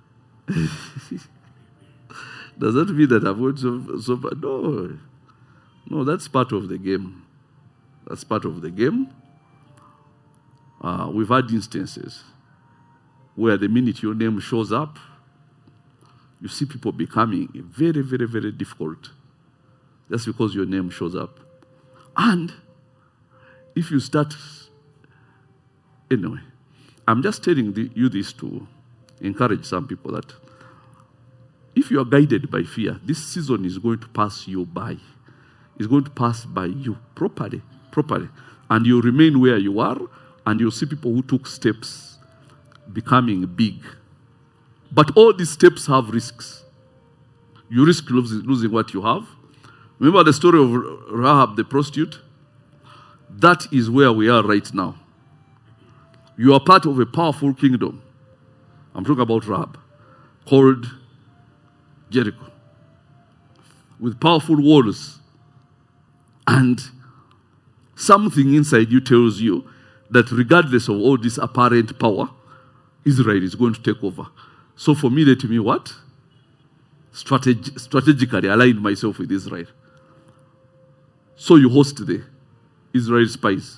Does that mean that I've went so far? No, that's part of the game. That's part of the game. We've had instances where the minute your name shows up, you see people becoming very, very, very difficult just because your name shows up. And if you start, anyway, I'm just telling you this to encourage some people that if you are guided by fear, this season is going to pass you by. It's going to pass by you properly. And you remain where you are, and you'll see people who took steps becoming big. But all these steps have risks. You risk losing what you have. Remember the story of Rahab the prostitute? That is where we are right now. You are part of a powerful kingdom. I'm talking about Rahab, called Jericho, with powerful walls. And something inside you tells you that regardless of all this apparent power, Israel is going to take over. So for me, let me what? Strategically align myself with Israel. So you host the Israel spies.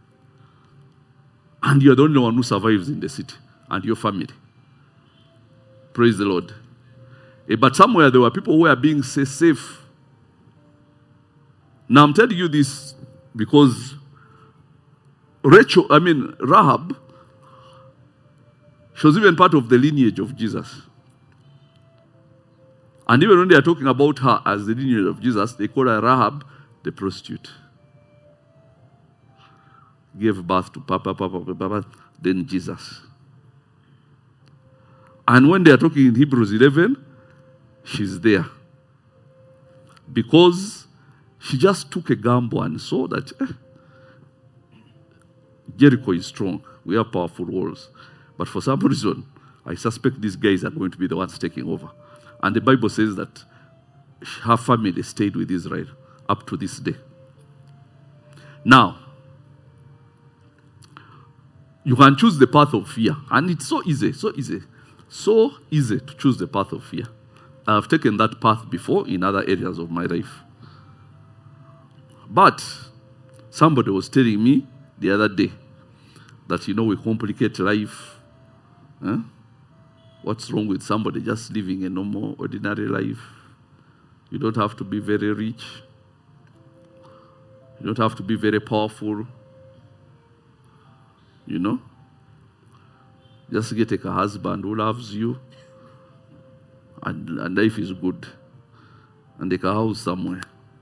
And you're the only one who survives in the city and your family. Praise the Lord. But somewhere there were people who were being safe. Now I'm telling you this because Rahab, she was even part of the lineage of Jesus. And even when they are talking about her as the lineage of Jesus, they call her Rahab the prostitute. Gave birth to Papa, then Jesus. And when they are talking in Hebrews 11, she's there. Because she just took a gamble and saw that Jericho is strong. We have powerful walls. But for some reason, I suspect these guys are going to be the ones taking over. And the Bible says that her family stayed with Israel up to this day. Now, you can choose the path of fear. And it's so easy to choose the path of fear. I have taken that path before in other areas of my life. But somebody was telling me the other day that, we complicate life. What's wrong with somebody just living a normal, ordinary life? You don't have to be very rich. You don't have to be very powerful. Just get a husband who loves you and life is good. And take a house somewhere.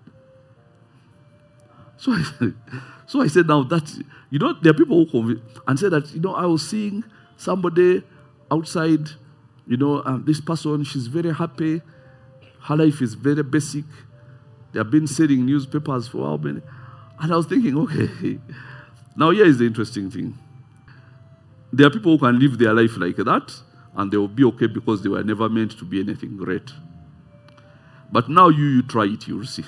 So I said, now that, there are people who and say that, I was seeing somebody outside, this person, she's very happy. Her life is very basic. They have been selling newspapers for how many? And I was thinking, okay, now here is the interesting thing. There are people who can live their life like that, and they will be okay because they were never meant to be anything great. But now you try it, you'll see.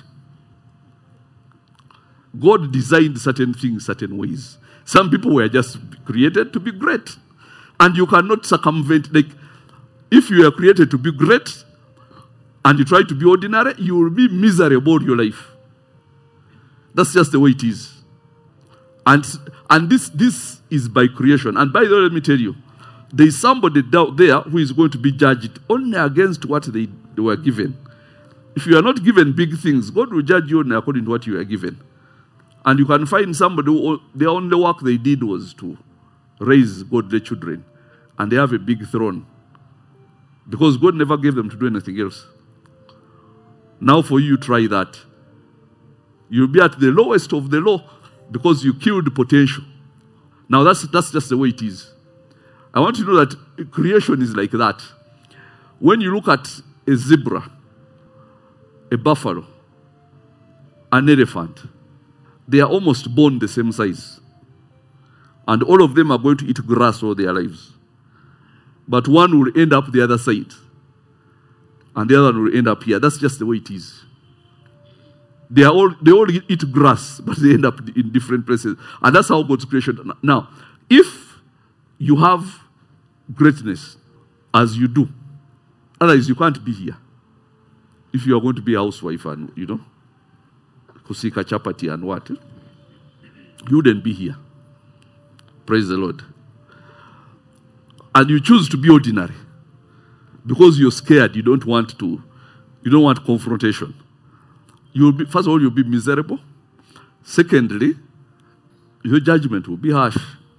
God designed certain things certain ways. Some people were just created to be great. And you cannot circumvent, if you are created to be great, and you try to be ordinary, you will be miserable your life. That's just the way it is. And this is by creation. And by the way, let me tell you, there is somebody down there who is going to be judged only against what they were given. If you are not given big things, God will judge you only according to what you are given. And you can find somebody who the only work they did was to raise godly children. And they have a big throne. Because God never gave them to do anything else. Now for you, try that. You'll be at the lowest of the low because you killed potential. Now that's just the way it is. I want you to know that creation is like that. When you look at a zebra, a buffalo, an elephant, they are almost born the same size. And all of them are going to eat grass all their lives. But one will end up the other side. And the other one will end up here. That's just the way it is. They all eat grass, but they end up in different places. And that's how God's creation. Now, if you have greatness, as you do, otherwise you can't be here. If you are going to be a housewife and, kusika chapati and what, you wouldn't be here. Praise the Lord. And you choose to be ordinary because you're scared. You don't want confrontation. First of all, you'll be miserable. Secondly, your judgment will be harsh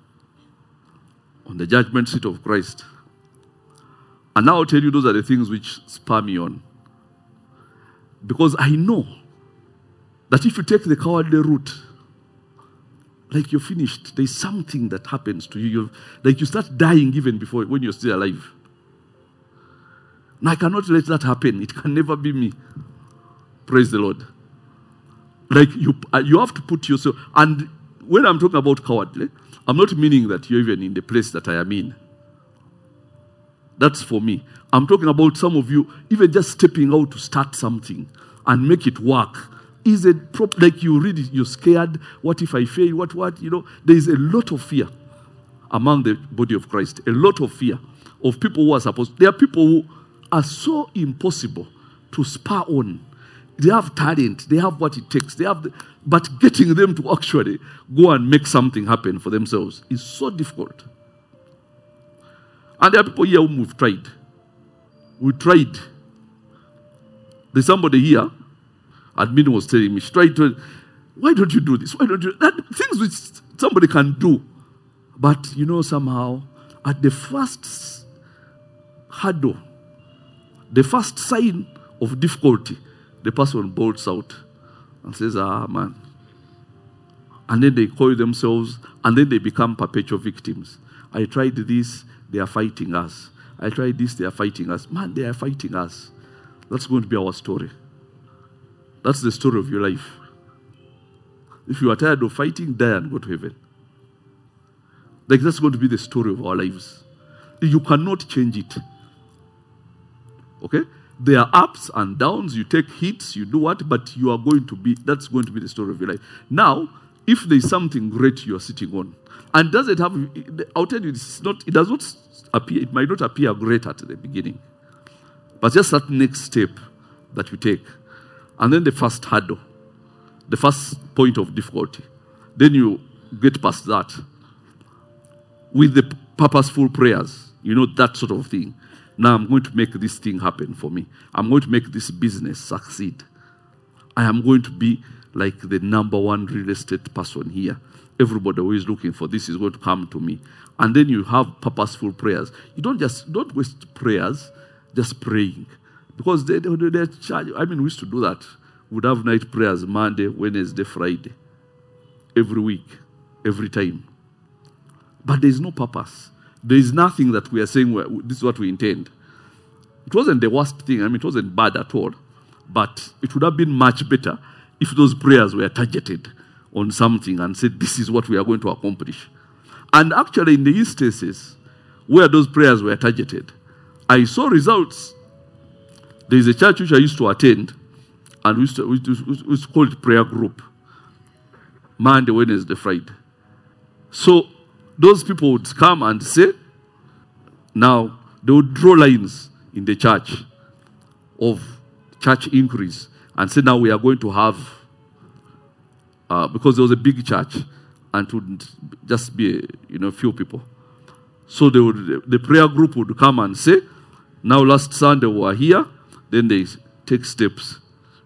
on the judgment seat of Christ. And now I'll tell you those are the things which spur me on. Because I know that if you take the cowardly route, you're finished. There's something that happens to you. You start dying even before when you're still alive. Now I cannot let that happen. It can never be me. Praise the Lord. You have to put yourself, and when I'm talking about cowardly, I'm not meaning that you're even in the place that I am in. That's for me. I'm talking about some of you even just stepping out to start something and make it work is like you read it, you're scared. What if I fail? What? There is a lot of fear among the body of Christ. A lot of fear of people who are supposed. There are people who are so impossible to spur on. They have talent. They have what it takes. But getting them to actually go and make something happen for themselves is so difficult. And there are people here whom we've tried. We tried. There's somebody here, admin was telling me, she tried to, why don't you do this? Why don't you? Things which somebody can do. But, somehow, at the first hurdle, the first sign of difficulty, the person bolts out and says, man. And then they call themselves, and then they become perpetual victims. I tried this, they are fighting us. I tried this, they are fighting us. Man, they are fighting us. That's going to be our story. That's the story of your life. If you are tired of fighting, die and go to heaven. Like that's going to be the story of our lives. You cannot change it. Okay? There are ups and downs, you take hits, you do what, but you are going to be, that's going to be the story of your life. Now, if there is something great you are sitting on, and does it have, I'll tell you, it does not appear, it might not appear great at the beginning. But just that next step that you take, and then the first hurdle, the first point of difficulty, then you get past that with the purposeful prayers, that sort of thing. Now I'm going to make this thing happen for me. I'm going to make this business succeed. I am going to be like the number one real estate person here. Everybody who is looking for this is going to come to me. And then you have purposeful prayers. You don't waste prayers just praying. Because they charge. We used to do that. We'd have night prayers Monday, Wednesday, Friday. Every week. Every time. But there is no purpose. There is nothing that we are saying, this is what we intend. It wasn't the worst thing. It wasn't bad at all. But it would have been much better if those prayers were targeted on something and said, this is what we are going to accomplish. And actually, in the instances where those prayers were targeted, I saw results. There is a church which I used to attend, and we used to call it prayer group. Monday, Wednesday, Friday. So, those people would come and say, now, they would draw lines in the church of church increase and say, now we are going to have, because there was a big church and it would just be a few people. So the prayer group would come and say, now last Sunday we were here, then they take steps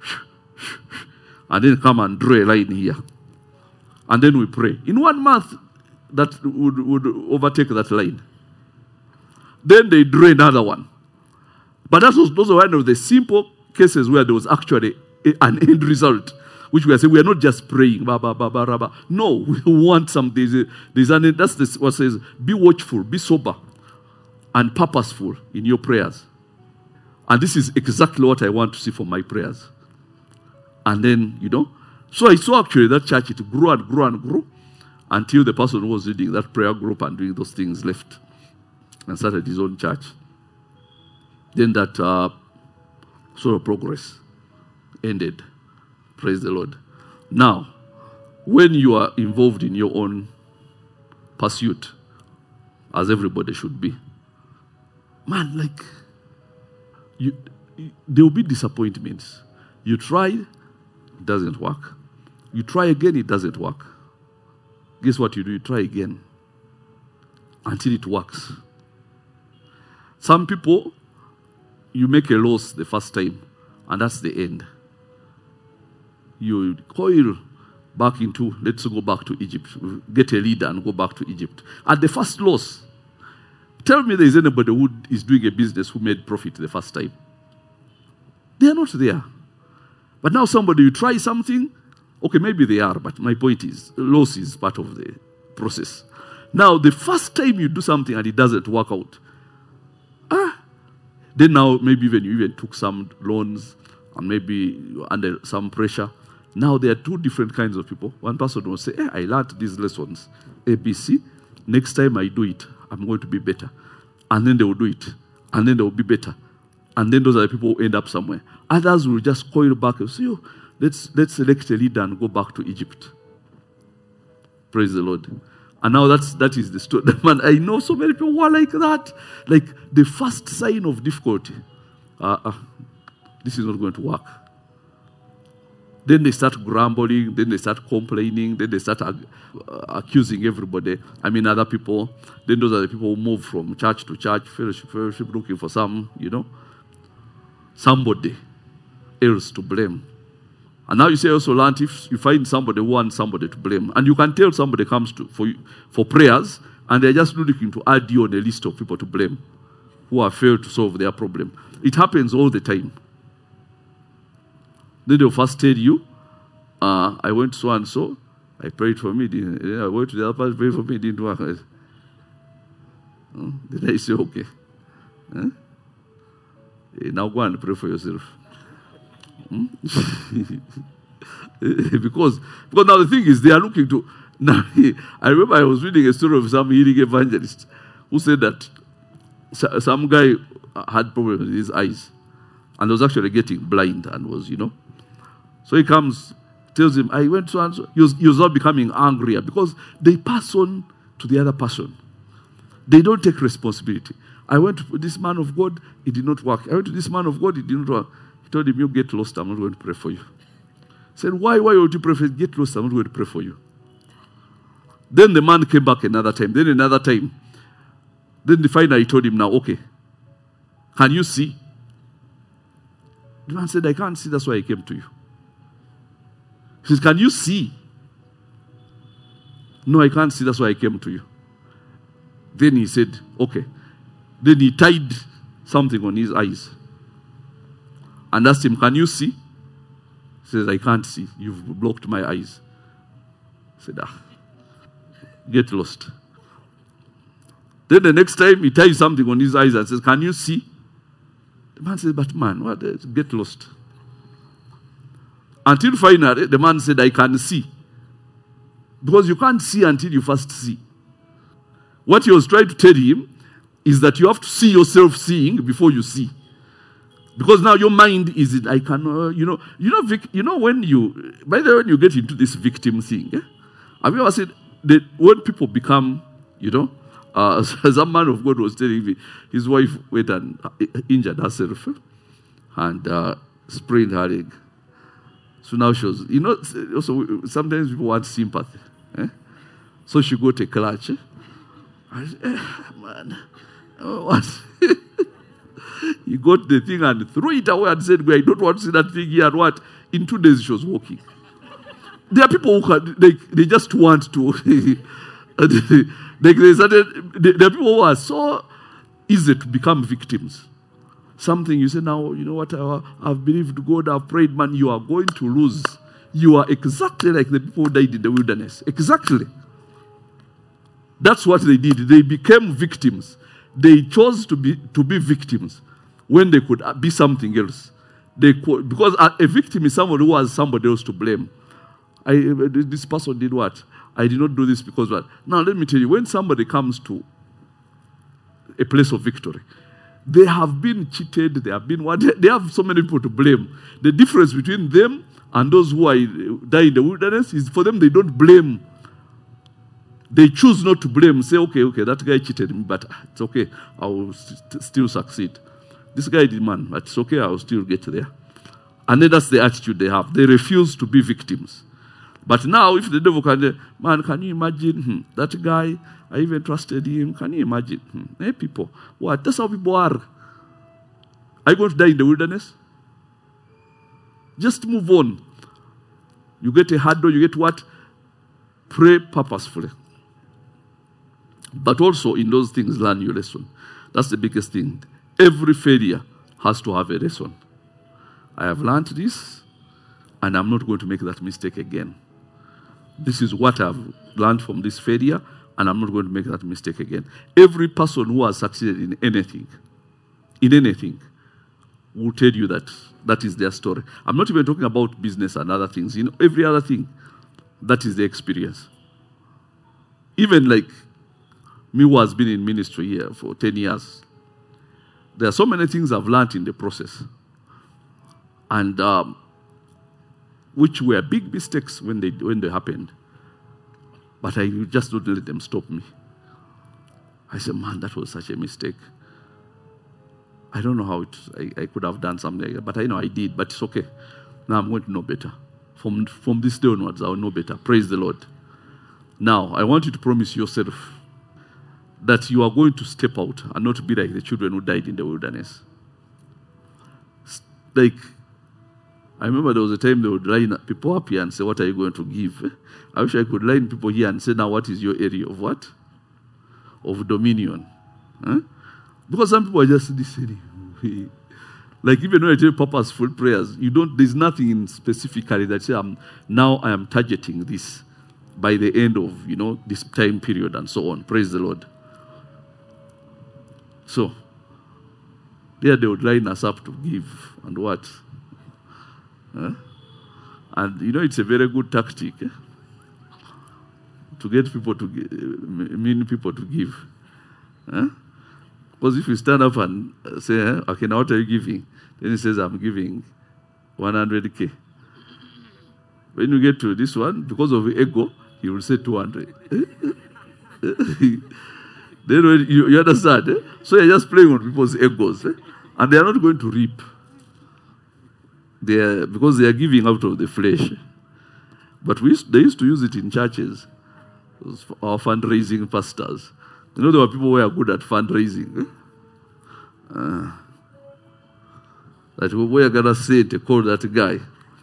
and then come and draw a line here. And then we pray. In 1 month, that would overtake that line. Then they draw another one. But those are one of the simple cases where there was actually an end result, which we are saying we are not just praying. No, we want something. That's what says, be watchful, be sober, and purposeful in your prayers. And this is exactly what I want to see from my prayers. And then, so I saw actually that church, it grew and grew and grew, until the person who was leading that prayer group and doing those things left and started his own church. Then that sort of progress ended. Praise the Lord. Now, when you are involved in your own pursuit, as everybody should be, man, there will be disappointments. You try, it doesn't work. You try again, it doesn't work. Guess what you do? You try again until it works. Some people, you make a loss the first time, and that's the end. You coil back into, let's go back to Egypt. Get a leader and go back to Egypt. At the first loss, tell me there is anybody who is doing a business who made profit the first time. They are not there. But now somebody, you try something, okay, maybe they are, but my point is, loss is part of the process. Now, the first time you do something and it doesn't work out, then now maybe you took some loans and maybe you're under some pressure. Now there are two different kinds of people. One person will say, I learned these lessons, ABC. Next time I do it, I'm going to be better. And then they will do it. And then they will be better. And then those are the people who end up somewhere. Others will just coil back and say, let's select a leader and go back to Egypt. Praise the Lord. And now that is the story. Man, I know so many people who are like that. Like the first sign of difficulty. This is not going to work. Then they start grumbling, then they start complaining, then they start accusing everybody. I mean, other people. Then those are the people who move from church to church, fellowship, looking for somebody else to blame. And now you say also, Lant, if you find somebody who wants somebody to blame, and you can tell somebody comes for prayers, and they're just looking to add you on a list of people to blame who have failed to solve their problem. It happens all the time. Then they'll first tell you, I went so and so, I prayed for me, I went to the other person, prayed for me, it didn't work. Then I say, okay. Now go and pray for yourself. Because now the thing is, they are looking to. Now, I remember I was reading a story of some healing evangelist who said that some guy had problems with his eyes and was actually getting blind and was, So he comes, tells him, I went to answer. He was not becoming angrier because they pass on to the other person. They don't take responsibility. I went to this man of God, it did not work. I went to this man of God, it did not work. He told him, you get lost, I'm not going to pray for you. He said, why would you pray for you? Get lost, I'm not going to pray for you. Then the man came back another time. Then another time. Then the finally told him, now, okay, can you see? The man said, I can't see, that's why I came to you. He said, can you see? No, I can't see, that's why I came to you. Then he said, okay. Then he tied something on his eyes and asked him, can you see? He says, I can't see. You've blocked my eyes. He said, get lost. Then the next time he ties something on his eyes and says, can you see? The man says, but man, what? Get lost. Until finally, the man said, I can see. Because you can't see until you first see. What he was trying to tell him is that you have to see yourself seeing before you see. Because now your mind is it, I can, when you, by the way, when you get into this victim thing, have you ever said that when people become, some man of God was telling me, his wife went and injured herself and sprained her leg. So now she was, also sometimes people want sympathy. So she got a clutch. I said, man, what? He got the thing and threw it away and said, I don't want to see that thing here. And what? In 2 days she was walking. There are people who they just want to. There are people who are so easy to become victims. Something you say, now, you know what, I've believed God, I've prayed, man, you are going to lose. You are exactly like the people who died in the wilderness. Exactly. That's what they did. They became victims. They chose to be victims when they could be something else. Because a victim is someone who has somebody else to blame. This person did what? I did not do this because what? Now let me tell you, when somebody comes to a place of victory, they have been cheated, they have so many people to blame. The difference between them and those who die in the wilderness is for them they don't blame. They choose not to blame. Say, okay, that guy cheated me, but it's okay. I will still succeed. This guy did, man, but it's okay. I will still get there. And then that's the attitude they have. They refuse to be victims. But now, if the devil can say, man, can you imagine that guy? I even trusted him. Can you imagine? Hey, people, what? That's how people are. Are you going to die in the wilderness? Just move on. You get a hurdle, you get what? Pray purposefully. But also in those things, learn your lesson. That's the biggest thing. Every failure has to have a lesson. I have learned this, and I'm not going to make that mistake again. This is what I've learned from this failure, and I'm not going to make that mistake again. Every person who has succeeded in anything, will tell you that is their story. I'm not even talking about business and other things. Every other thing, that is the experience. Even like me who has been in ministry here for 10 years, there are so many things I've learned in the process. And which were big mistakes when they happened. But I just don't let them stop me. I said, man, that was such a mistake. I don't know how I could have done something like that, but I know I did, but it's okay. Now I'm going to know better. From this day onwards, I'll know better. Praise the Lord. Now, I want you to promise yourself that you are going to step out and not be like the children who died in the wilderness. Like, I remember there was a time they would line people up here and say, what are you going to give? I wish I could line people here and say, now what is your area of what? Of dominion. Huh? Because some people are just listening. Like even when I tell purposeful prayers, there's nothing specifically that say, now I am targeting this by the end of, this time period and so on. Praise the Lord. So, there they would line us up to give and what? Huh? And it's a very good tactic to get people to mean people to give. Huh? Because if you stand up and say, okay, now what are you giving? Then he says, I'm giving 100K. When you get to this one, because of ego, he will say 200. Then when you understand? So you're just playing on people's egos. And they are not going to reap. Because they are giving out of the flesh. But they used to use it in churches. Our fundraising pastors. There were people who were good at fundraising. That we are going to say to call that guy.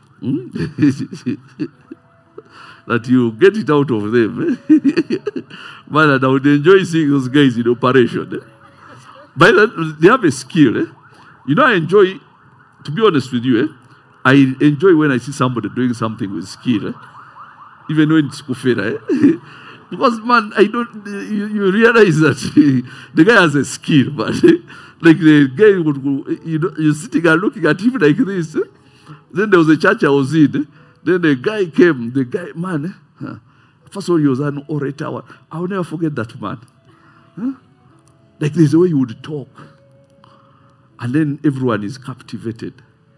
That you get it out of them. Man, and I would enjoy seeing those guys in operation. By that, they have a skill. I enjoy, to be honest with you, I enjoy when I see somebody doing something with skill. Even when it's kufera. Because, man, you realize that the guy has a skill, but like the guy would go, you're sitting and looking at him like this. Then there was a church I was in. Then the guy came, man, first of all, he was an orator. I will never forget that man. Like there's a way he would talk. And then everyone is captivated.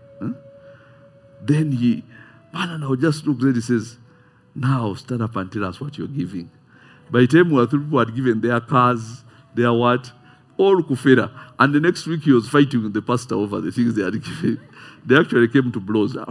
Then and I would just look there, he says, now stand up and tell us what you're giving. By the time people had given their cars, their what? All kufera. And the next week he was fighting with the pastor over the things they had given. They actually came to blows. But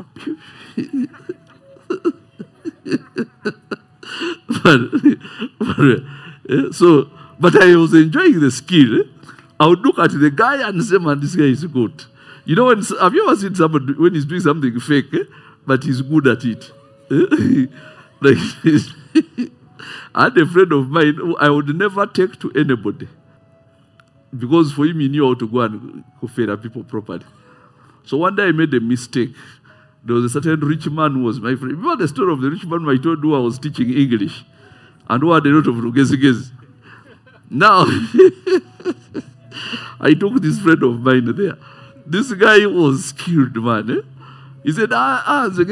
I was enjoying the skill. I would look at the guy and say, man, this guy is good. Have you ever seen somebody when he's doing something fake, but he's good at it? Like I had a friend of mine who I would never take to anybody. Because for him, he knew how to go and kufera people properly. So one day I made a mistake. There was a certain rich man who was my friend. Remember the story of the rich man I told you I was teaching English? And who had a lot of rugezi. Now, I took this friend of mine there. This guy was skilled, man. He said, I said,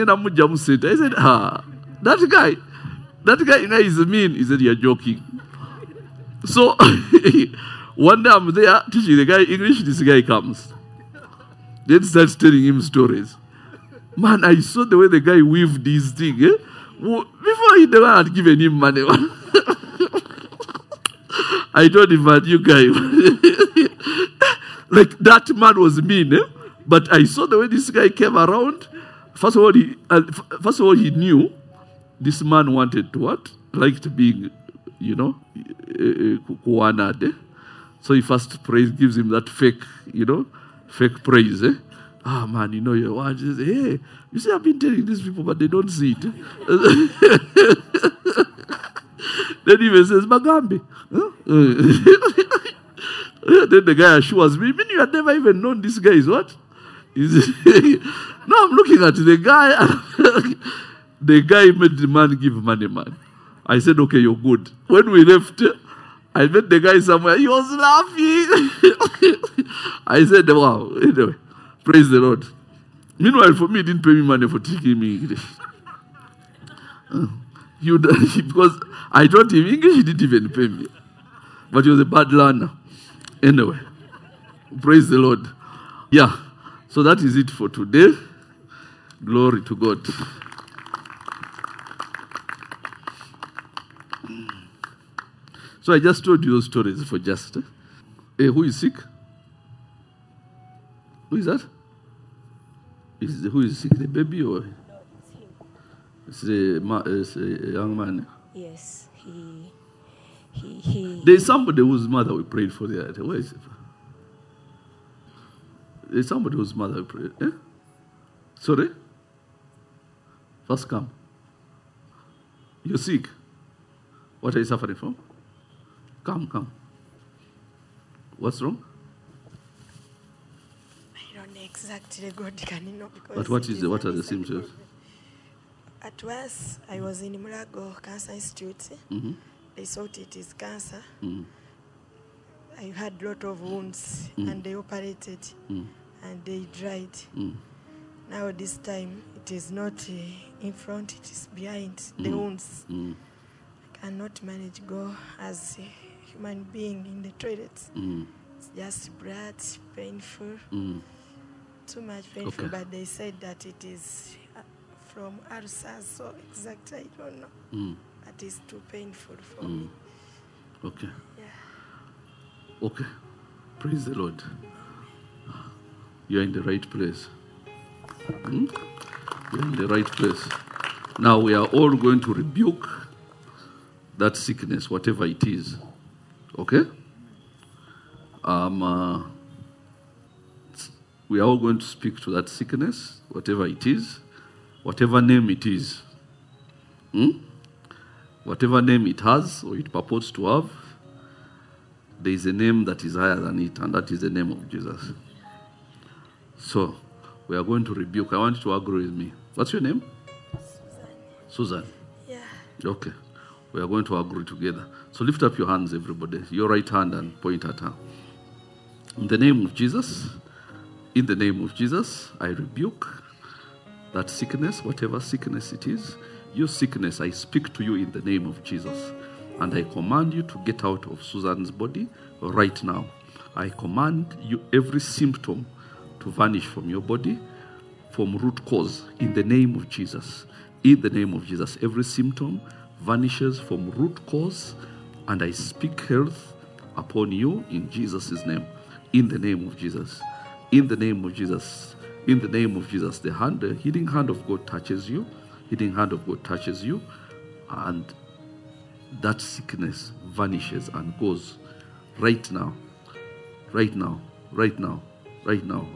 that guy is mean. He said, you're joking. So, one day I'm there teaching the guy English, this guy comes. Then starts telling him stories. Man, I saw the way the guy weaved this thing. Before he never had given him money. I told him, man, you guy. Like that man was mean. But I saw the way this guy came around. First of all, he knew this man wanted to what? Liked being, kuanade. So he first gives him that fake praise. Man, your wife says, hey, you see, I've been telling these people, but they don't see it. Then he even says, Magambi. Then the guy assures me, you had never even known this guy is what? No, I'm looking at the guy. The guy made the man give money, man. I said, okay, you're good. When we left, I met the guy somewhere. He was laughing. I said, wow. Anyway, praise the Lord. Meanwhile, for me, he didn't pay me money for teaching me English. Because I taught him English, he didn't even pay me. But he was a bad learner. Anyway, praise the Lord. Yeah, so that is it for today. Glory to God. So I just told you those stories for just. Who is sick? Who is that? Who is sick? The baby or?
No, it's him.
It's a young man.
Yes, he.
There's somebody whose mother we prayed for there. Where is it? There's somebody whose mother we prayed. Sorry? First come. You're sick. What are you suffering from? Come. What's wrong?
I don't know exactly. God can know because.
But what are the symptoms?
At once, I was in Mulago Cancer Institute.
Mm-hmm.
They thought it is cancer.
Mm-hmm.
I had a lot of wounds, and they operated, and they dried. Now this time, it is not in front; it is behind the wounds. I cannot manage go as a human being in the toilet. It's just blood, painful, too much painful.
Okay.
But they said that it is from ulcers, so exactly I don't know. That is too painful for me.
Okay.
Yeah.
Okay. Praise the Lord. You're in the right place. You're in the right place. Now we are all going to rebuke that sickness, whatever it is. Okay? We are all going to speak to that sickness, whatever it is, whatever name it is. Whatever name it has or it purports to have, there is a name that is higher than it, and that is the name of Jesus. So, we are going to rebuke. I want you to agree with me. What's your name? Susan.
Yeah.
Okay. We are going to agree together. So lift up your hands, everybody. Your right hand and point at her. In the name of Jesus, I rebuke that sickness, whatever sickness it is. Your sickness, I speak to you in the name of Jesus. And I command you to get out of Susan's body right now. I command you every symptom to vanish from your body from root cause in the name of Jesus. In the name of Jesus, every symptom vanishes from root cause, and I speak health upon you in Jesus' name. In the name of Jesus. In the name of Jesus. In the name of Jesus. The healing hand of God touches you. Healing hand of God touches you, and that sickness vanishes and goes right now. Right now. Right now. Right now.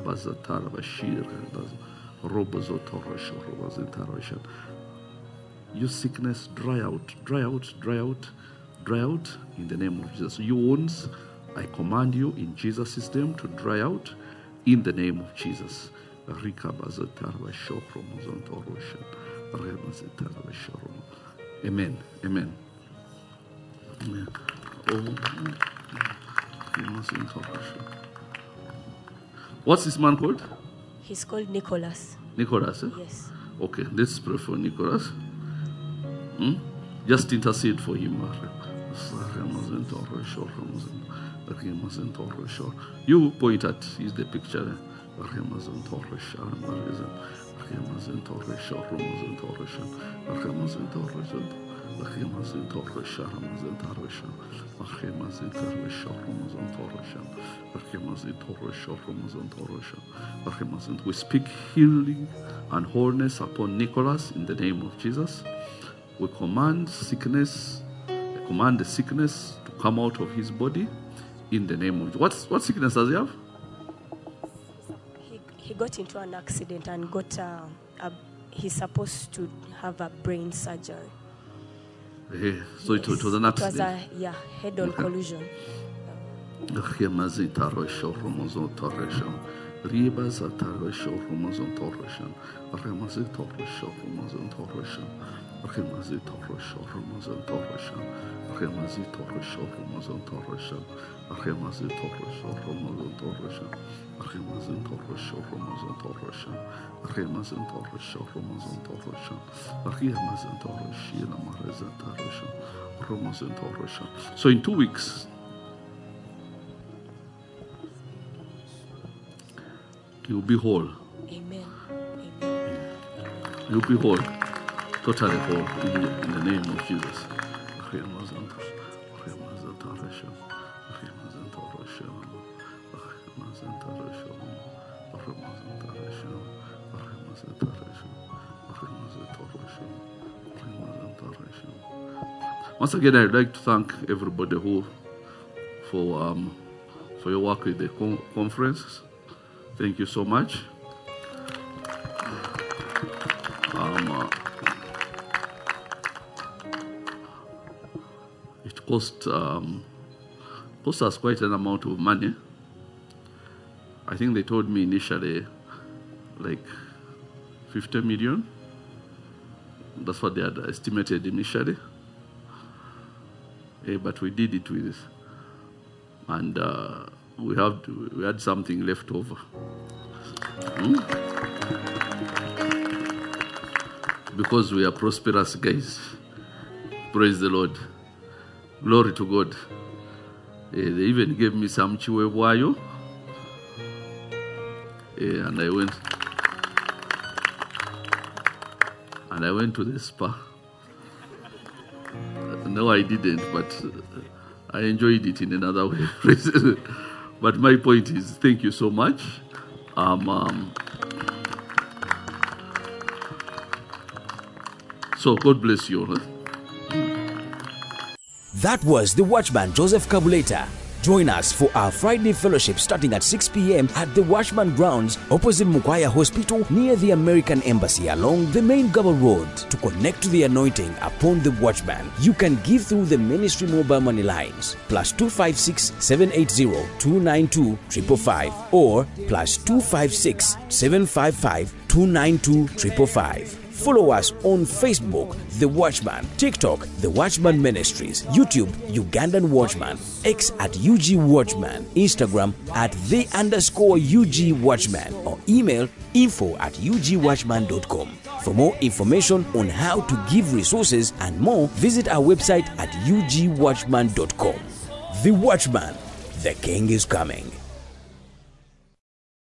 Your sickness, dry out, dry out, dry out, dry out in the name of Jesus. Your wounds, I command you in Jesus' name to dry out in the name of Jesus. Amen. Amen. Amen. What's this man called?
He's called Nicholas.
Nicholas, eh?
Yes.
Okay, let's pray for Nicholas. Just intercede for him. You point at is the picture. We speak healing and wholeness upon Nicholas in the name of Jesus. We command sickness. I command the sickness to come out of his body in the name of Jesus. What sickness does he have?
He got into an accident and got he's supposed to have a brain surgery.
So it was an accident.
It was a head-on collision.
So in 2 weeks, you'll be whole.
Amen. Amen.
You'll be whole. Totally whole in the name of Jesus. Once again, I'd like to thank everybody for your work with the conference. Thank you so much. It cost us quite an amount of money. I think they told me initially like 50 million. That's what they had estimated initially. But we did it with, and we had something left over. Because we are prosperous guys. Praise the Lord. Glory to God. They even gave me some chiwewayo. And I went to the spa. No, I didn't, but I enjoyed it in another way. But my point is, thank you so much. So God bless you all.
That was the Watchman Joseph Kabuleta. Join us for our Friday fellowship starting at 6 p.m. at the Watchman Grounds opposite Mukwaya Hospital near the American Embassy along the main Gaba Road. To connect to the anointing upon the Watchman, you can give through the ministry mobile money lines +256 780 292 555 or +256 755 292 555. Follow us on Facebook, The Watchman, TikTok, The Watchman Ministries, YouTube, Ugandan Watchman, X at UG Watchman, Instagram at @the_UG Watchman, or email info@ugwatchman.com. For more information on how to give resources and more, visit our website at ugwatchman.com. The Watchman, the King is coming.